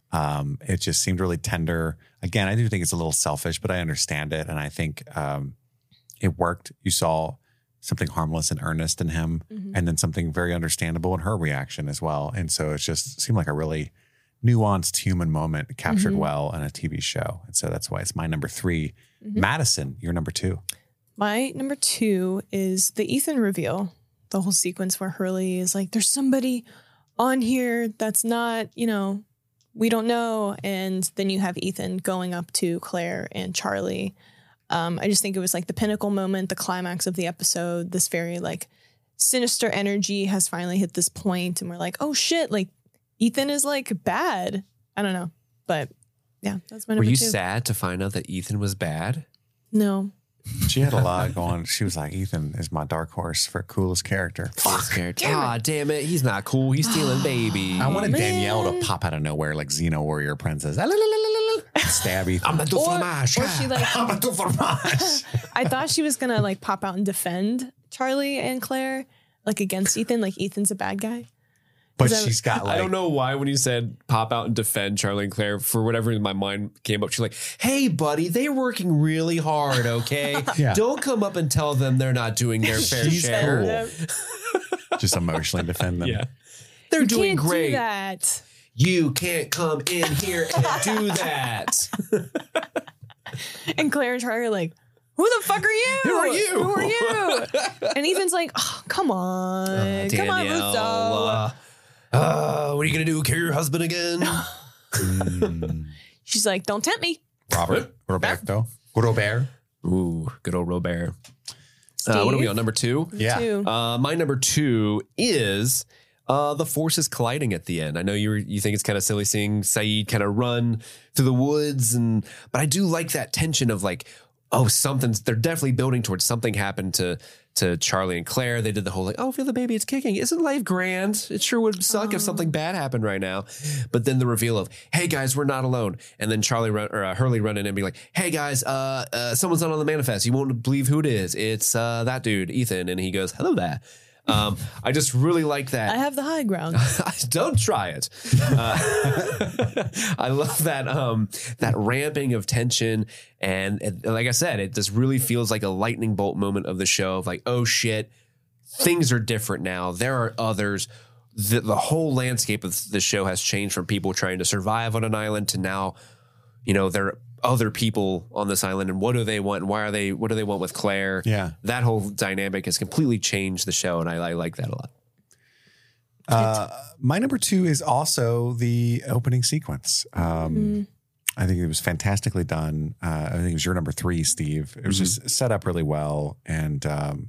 It just seemed really tender. Again, I do think it's a little selfish, but I understand it. And I think it worked. You saw something harmless and earnest in him, and then something very understandable in her reaction as well. And so it just seemed like a really nuanced human moment captured well in a TV show. And so that's why it's my number 3. Madison, your number 2. My number 2 is the Ethan reveal. The whole sequence where Hurley is like, there's somebody on here that's not, we don't know. And then you have Ethan going up to Claire and Charlie. I just think it was like the pinnacle moment, the climax of the episode. This very like sinister energy has finally hit this point, and we're like, oh shit, like Ethan is like bad. I don't know, but yeah, that's my number 2. Were you sad to find out that Ethan was bad? No. She had a lot going. She was like, Ethan is my dark horse for coolest character. Damn it. He's not cool. He's stealing baby. I wanted Danielle to pop out of nowhere like Xena Warrior Princess. Stab Ethan. I'm a tout fromage. Or she like, I'm a tout fromage. I thought she was going to like pop out and defend Charlie and Claire like against Ethan. Like Ethan's a bad guy. But she's got like... I don't know why when you said pop out and defend Charlie and Claire, for whatever in my mind came up, she's like, hey, buddy, they're working really hard, okay? Yeah. Don't come up and tell them they're not doing their fair share. Just emotionally defend them. Yeah. They're doing can't great. Do that. You can't come in here and do that. And Claire and Charlie are like, who the fuck are you? Who are you? Who are you? And Ethan's like, oh, come on. Come on, Russo. What are you going to do? Carry your husband again? She's like, don't tempt me. Roberto. Ooh, good old Robert. Steve? What are we on, number 2? Yeah. 2. My number 2 is the forces colliding at the end. I know you think it's kind of silly seeing Sayid kind of run through the woods, but I do like that tension of like, oh, they're definitely building towards something happened to Charlie and Claire. They did the whole like, oh, feel the baby, it's kicking. Isn't life grand? It sure would suck if something bad happened right now. But then the reveal of, hey guys, we're not alone. And then Hurley run in and be like, hey guys, someone's not on the manifest. You won't believe who it is. It's that dude, Ethan. And he goes, hello there. I just really like that. I have the high ground. Don't try it. I love that ramping of tension. And like I said, it just really feels like a lightning bolt moment of the show of like, oh shit, things are different now. There are others. The whole landscape of the show has changed from people trying to survive on an island to now, there are other people on this island, and what do they want, and what do they want with Claire? Yeah. That whole dynamic has completely changed the show, and I like that a lot. My number 2 is also the opening sequence. I think it was fantastically done. I think it was your number 3, Steve. It was just set up really well. And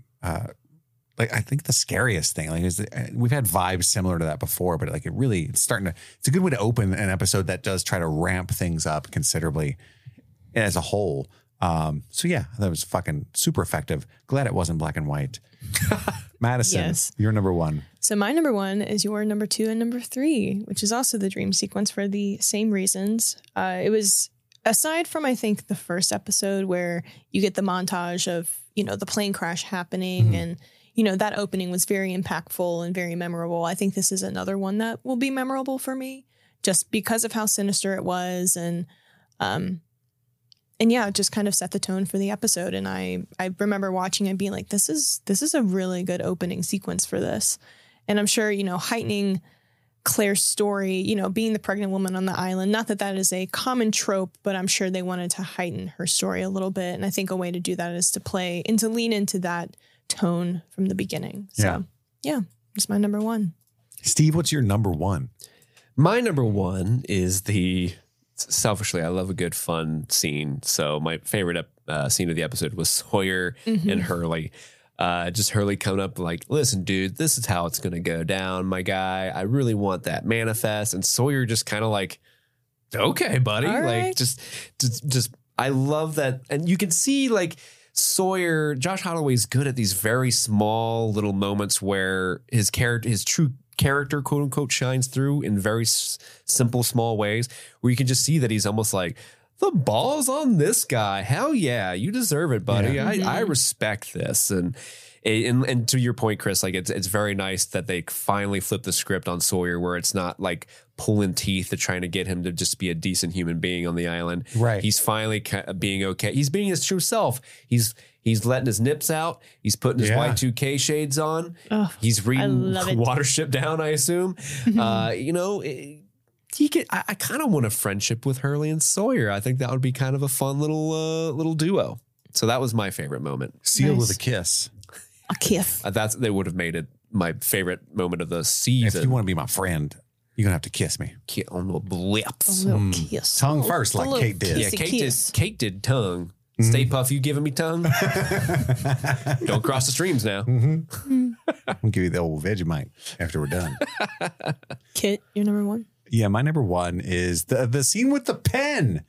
like, I think the scariest thing, like, is we've had vibes similar to that before, but like it's a good way to open an episode that does try to ramp things up considerably as a whole. So yeah, that was fucking super effective. Glad it wasn't black and white. Madison, Yes. Your number 1. So my number 1 is your number 2 and number 3, which is also the dream sequence for the same reasons. It was, aside from, I think, the first episode where you get the montage of, the plane crash happening and, that opening was very impactful and very memorable. I think this is another one that will be memorable for me just because of how sinister it was. And yeah, it just kind of set the tone for the episode. And I remember watching and being like, this is a really good opening sequence for this. And I'm sure, heightening Claire's story, being the pregnant woman on the island, not that is a common trope, but I'm sure they wanted to heighten her story a little bit. And I think a way to do that is to lean into that tone from the beginning. So yeah, it's my number 1. Steve, what's your number 1? My number 1 is selfishly, I love a good fun scene. So my favorite scene of the episode was Sawyer and Hurley. Just Hurley coming up like, listen, dude, this is how it's going to go down, my guy. I really want that manifest. And Sawyer just kind of like, okay, buddy. All right. Like just, I love that. And you can see like Sawyer, Josh Holloway's good at these very small little moments where his true character, quote unquote, shines through in very simple, small ways where you can just see that he's almost like, the ball's on this guy. Hell yeah, you deserve it, buddy. Yeah. I respect this. And And to your point, Chris, like it's very nice that they finally flipped the script on Sawyer, where it's not like pulling teeth to trying to get him to just be a decent human being on the island. Right. He's finally being okay. He's being his true self. He's letting his nips out. He's putting his Y2K shades on. Oh, He's reading Watership Down, I assume. I kind of want a friendship with Hurley and Sawyer. I think that would be kind of a fun little duo. So that was my favorite moment. Sealed with a kiss. A kiss. They would have made it my favorite moment of the season. If you want to be my friend, you're going to have to kiss me. On the lips. A little kiss. Tongue first, like Kate did. Yeah, Kate did tongue. Stay Puff, you giving me tongue? Don't cross the streams now. I'll give you the old Vegemite after we're done. Kit, your number one? Yeah, my number one is the scene with the pen.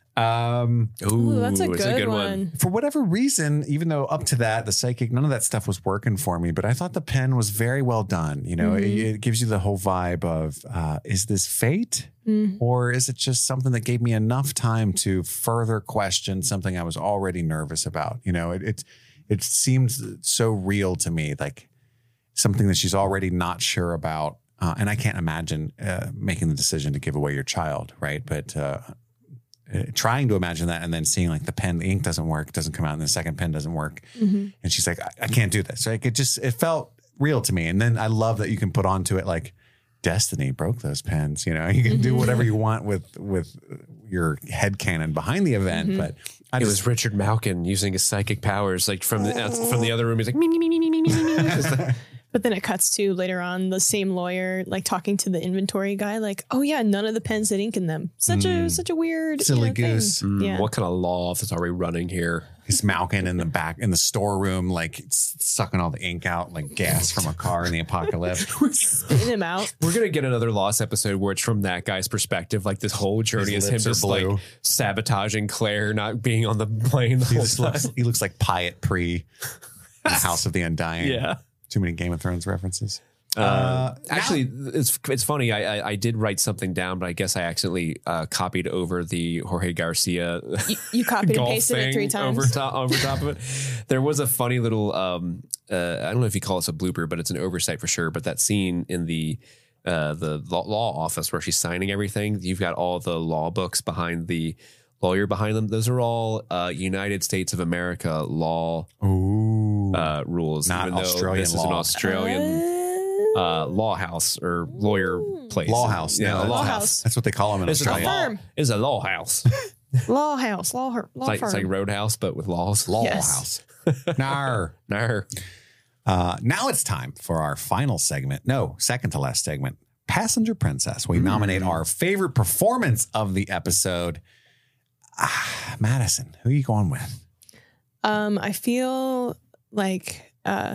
Ooh, that's a good one. For whatever reason, even though up to that, the psychic, none of that stuff was working for me, but I thought the pen was very well done. You know, it gives you the whole vibe of, is this fate? Or is it just something that gave me enough time to further question something I was already nervous about? You know, it seems so real to me, like something that she's already not sure about. And I can't imagine making the decision to give away your child, right? But trying to imagine that and then seeing like the pen, the ink doesn't work, doesn't come out, and the second pen doesn't work. And she's like, I can't do this. Like it felt real to me. And then I love that you can put onto it like destiny broke those pens. You know, you can do whatever you want with your headcanon behind the event. But it was Richard Malkin using his psychic powers, like from the other room. He's like, me, me, me, me, me, me, me, me. But then it cuts to later on the same lawyer, like talking to the inventory guy, like, oh yeah, none of the pens had ink in them. Such a weird silly goose. Yeah. What kind of law office are we running here? It's Malkin in the back in the storeroom, like sucking all the ink out like gas from a car in the apocalypse. Spitting him out. We're gonna get another Lost episode where it's from that guy's perspective. Like this whole journey is him just like sabotaging Claire, not being on the plane. He looks like Piet Pre, the House of the Undying. Yeah. Too many Game of Thrones references. Actually, it's funny. I did write something down, but I guess I accidentally copied over the Jorge Garcia. You copied and pasted it 3 times over top of it. There was a funny little. I don't know if you call this a blooper, but it's an oversight for sure. But that scene in the law office where she's signing everything, you've got all the law books behind the lawyer behind them. Those are all United States of America law rules. Not even Australian this law. is an Australian law house or lawyer place. Law house. Yeah, law house. That's what they call them in Australia. It's a law house. Law house. Law firm. It's like Roadhouse, but with laws. Law Yes. house. Nar. Now it's time for our final segment. No, second to last segment. Passenger Princess. We nominate our favorite performance of the episode. Madison, who are you going with? I feel like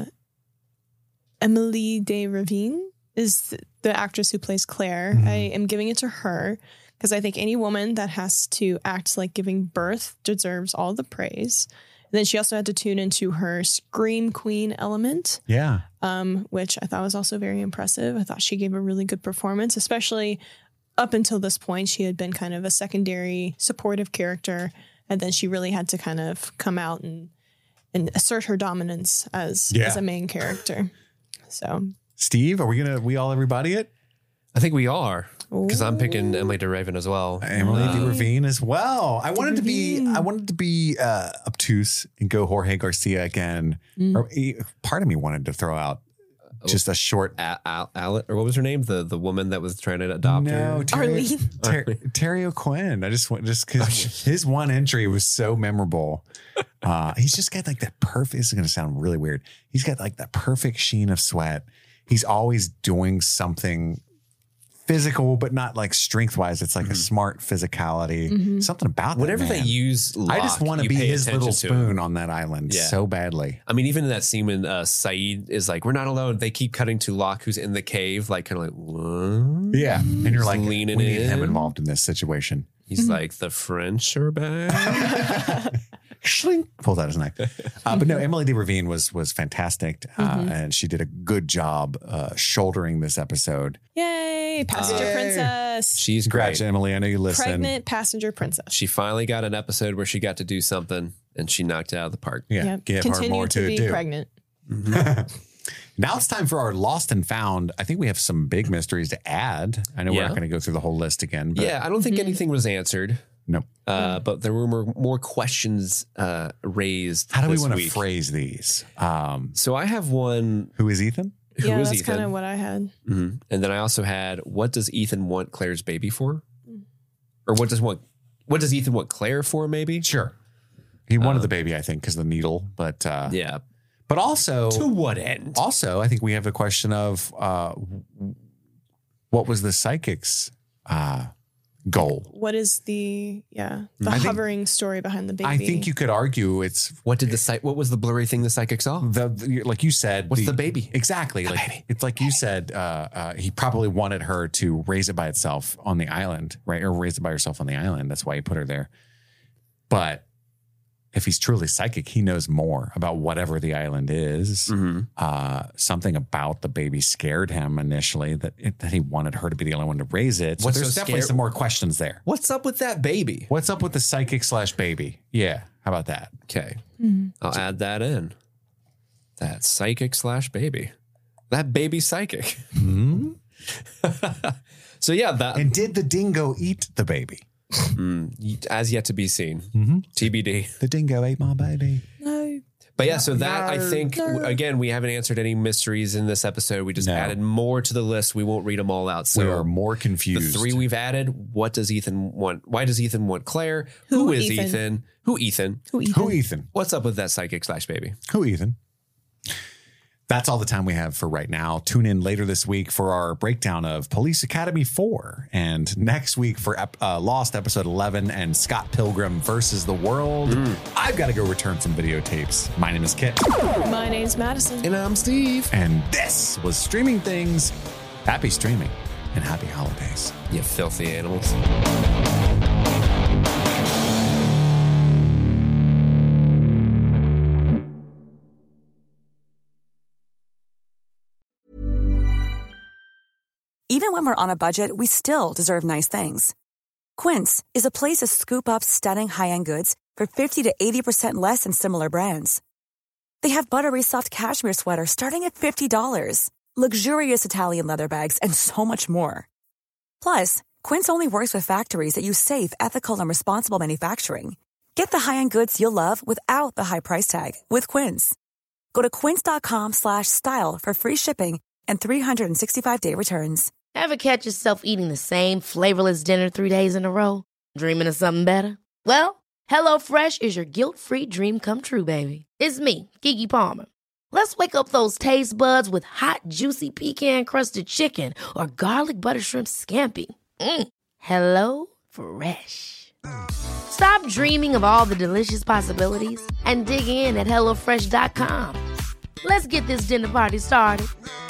Emily de Ravine is the actress who plays Claire. I am giving it to her because I think any woman that has to act like giving birth deserves all the praise. And then she also had to tune into her scream queen element. Yeah. Which I thought was also very impressive. I thought she gave a really good performance, especially up until this point. She had been kind of a secondary supportive character. And then she really had to kind of come out and assert her dominance as a main character. So, Steve, are we all everybody it? I think we are, because I'm picking Emily de Ravin as well. Emily de Ravine as well. I wanted to be obtuse and go Jorge Garcia again. Or, part of me wanted to throw out just a short or what was her name? The woman that was trying to adopt her. Terry O'Quinn. Just because his one entry was so memorable. He's just got like that perfect. This is going to sound really weird. He's got like that perfect sheen of sweat. He's always doing something physical, but not like strength wise. It's like a smart physicality. Something about that. Whenever they use Locke, I just want to be his little spoon on that island so badly. I mean, even in that scene when Saeed is like, we're not alone. They keep cutting to Locke, who's in the cave, like kind of like, what? Yeah. And you're like, leaning we need in. him involved in this situation. He's like, the French are back. Schlink, pulls out his knife. But no, Emily de Ravine was fantastic. And she did a good job shouldering this episode. Yay, passenger princess. She's Congrats, great. Emily. I know you listen. Pregnant passenger princess. She finally got an episode where she got to do something and she knocked it out of the park. Yeah. Give her more Continue to to be do. pregnant. Now it's time for our lost and found. I think we have some big mysteries to add. I know we're not going to go through the whole list again. But I don't think anything was answered. Nope. But there were more questions raised. How do we want to phrase these? So I have one. Who is Ethan? Yeah, that's kind of what I had. Mm-hmm. And then I also had, what does Ethan want Claire's baby for? Or what does Ethan want Claire for, maybe? Sure. He wanted the baby, I think, because of the needle. But yeah. But also, to what end? Also, I think we have a question of what was the psychic's goal? What is the hovering story behind the baby? I think you could argue it's what was the blurry thing the psychic saw? Like you said, what's the baby? Exactly. Baby. It's like you said, he probably wanted her to raise it by itself on the island, right? Or raise it by herself on the island. That's why he put her there. But if he's truly psychic, he knows more about whatever the island is. Mm-hmm. Something about the baby scared him initially, that he wanted her to be the only one to raise it. So there's definitely some more questions there. What's up with that baby? What's up with the psychic / baby? Yeah. How about that? Okay. Mm-hmm. I'll add that in. That psychic / baby. That baby psychic. Mm-hmm. So yeah. And did the dingo eat the baby? As yet to be seen. Mm-hmm. TBD. The dingo ate my baby. No. But yeah, so that I think, again, we haven't answered any mysteries in this episode. We just added more to the list. We won't read them all out. So we are more confused. The 3 we've added, what does Ethan want? Why does Ethan want Claire? Who is Ethan? Who Ethan? What's up with that psychic / baby? Who Ethan? That's all the time we have for right now. Tune in later this week for our breakdown of Police Academy 4 and next week for Lost episode 11 and Scott Pilgrim versus the World. I've got to go return some videotapes. My name is Kit. My name's Madison. And I'm Steve. And this was Streaming Things. Happy streaming and happy holidays. You filthy animals. Even when we're on a budget, we still deserve nice things. Quince is a place to scoop up stunning high-end goods for 50 to 80% less than similar brands. They have buttery soft cashmere sweaters starting at $50, luxurious Italian leather bags, and so much more. Plus, Quince only works with factories that use safe, ethical, and responsible manufacturing. Get the high-end goods you'll love without the high price tag with Quince. Go to quince.com/style for free shipping and 365-day returns. Ever catch yourself eating the same flavorless dinner 3 days in a row? Dreaming of something better? Well, HelloFresh is your guilt-free dream come true, baby. It's me, Keke Palmer. Let's wake up those taste buds with hot, juicy pecan-crusted chicken or garlic butter shrimp scampi. Hello Fresh. Stop dreaming of all the delicious possibilities and dig in at HelloFresh.com. Let's get this dinner party started.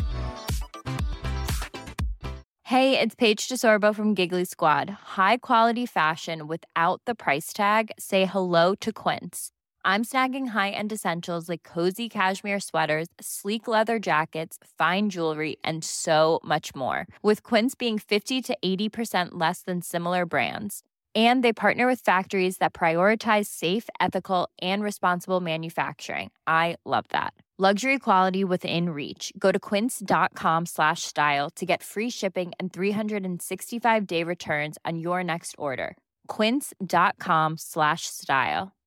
Hey, it's Paige DeSorbo from Giggly Squad. High quality fashion without the price tag. Say hello to Quince. I'm snagging high-end essentials like cozy cashmere sweaters, sleek leather jackets, fine jewelry, and so much more. With Quince being 50 to 80% less than similar brands. And they partner with factories that prioritize safe, ethical, and responsible manufacturing. I love that. Luxury quality within reach. Go to quince.com/style to get free shipping and 365-day returns on your next order. Quince.com/style.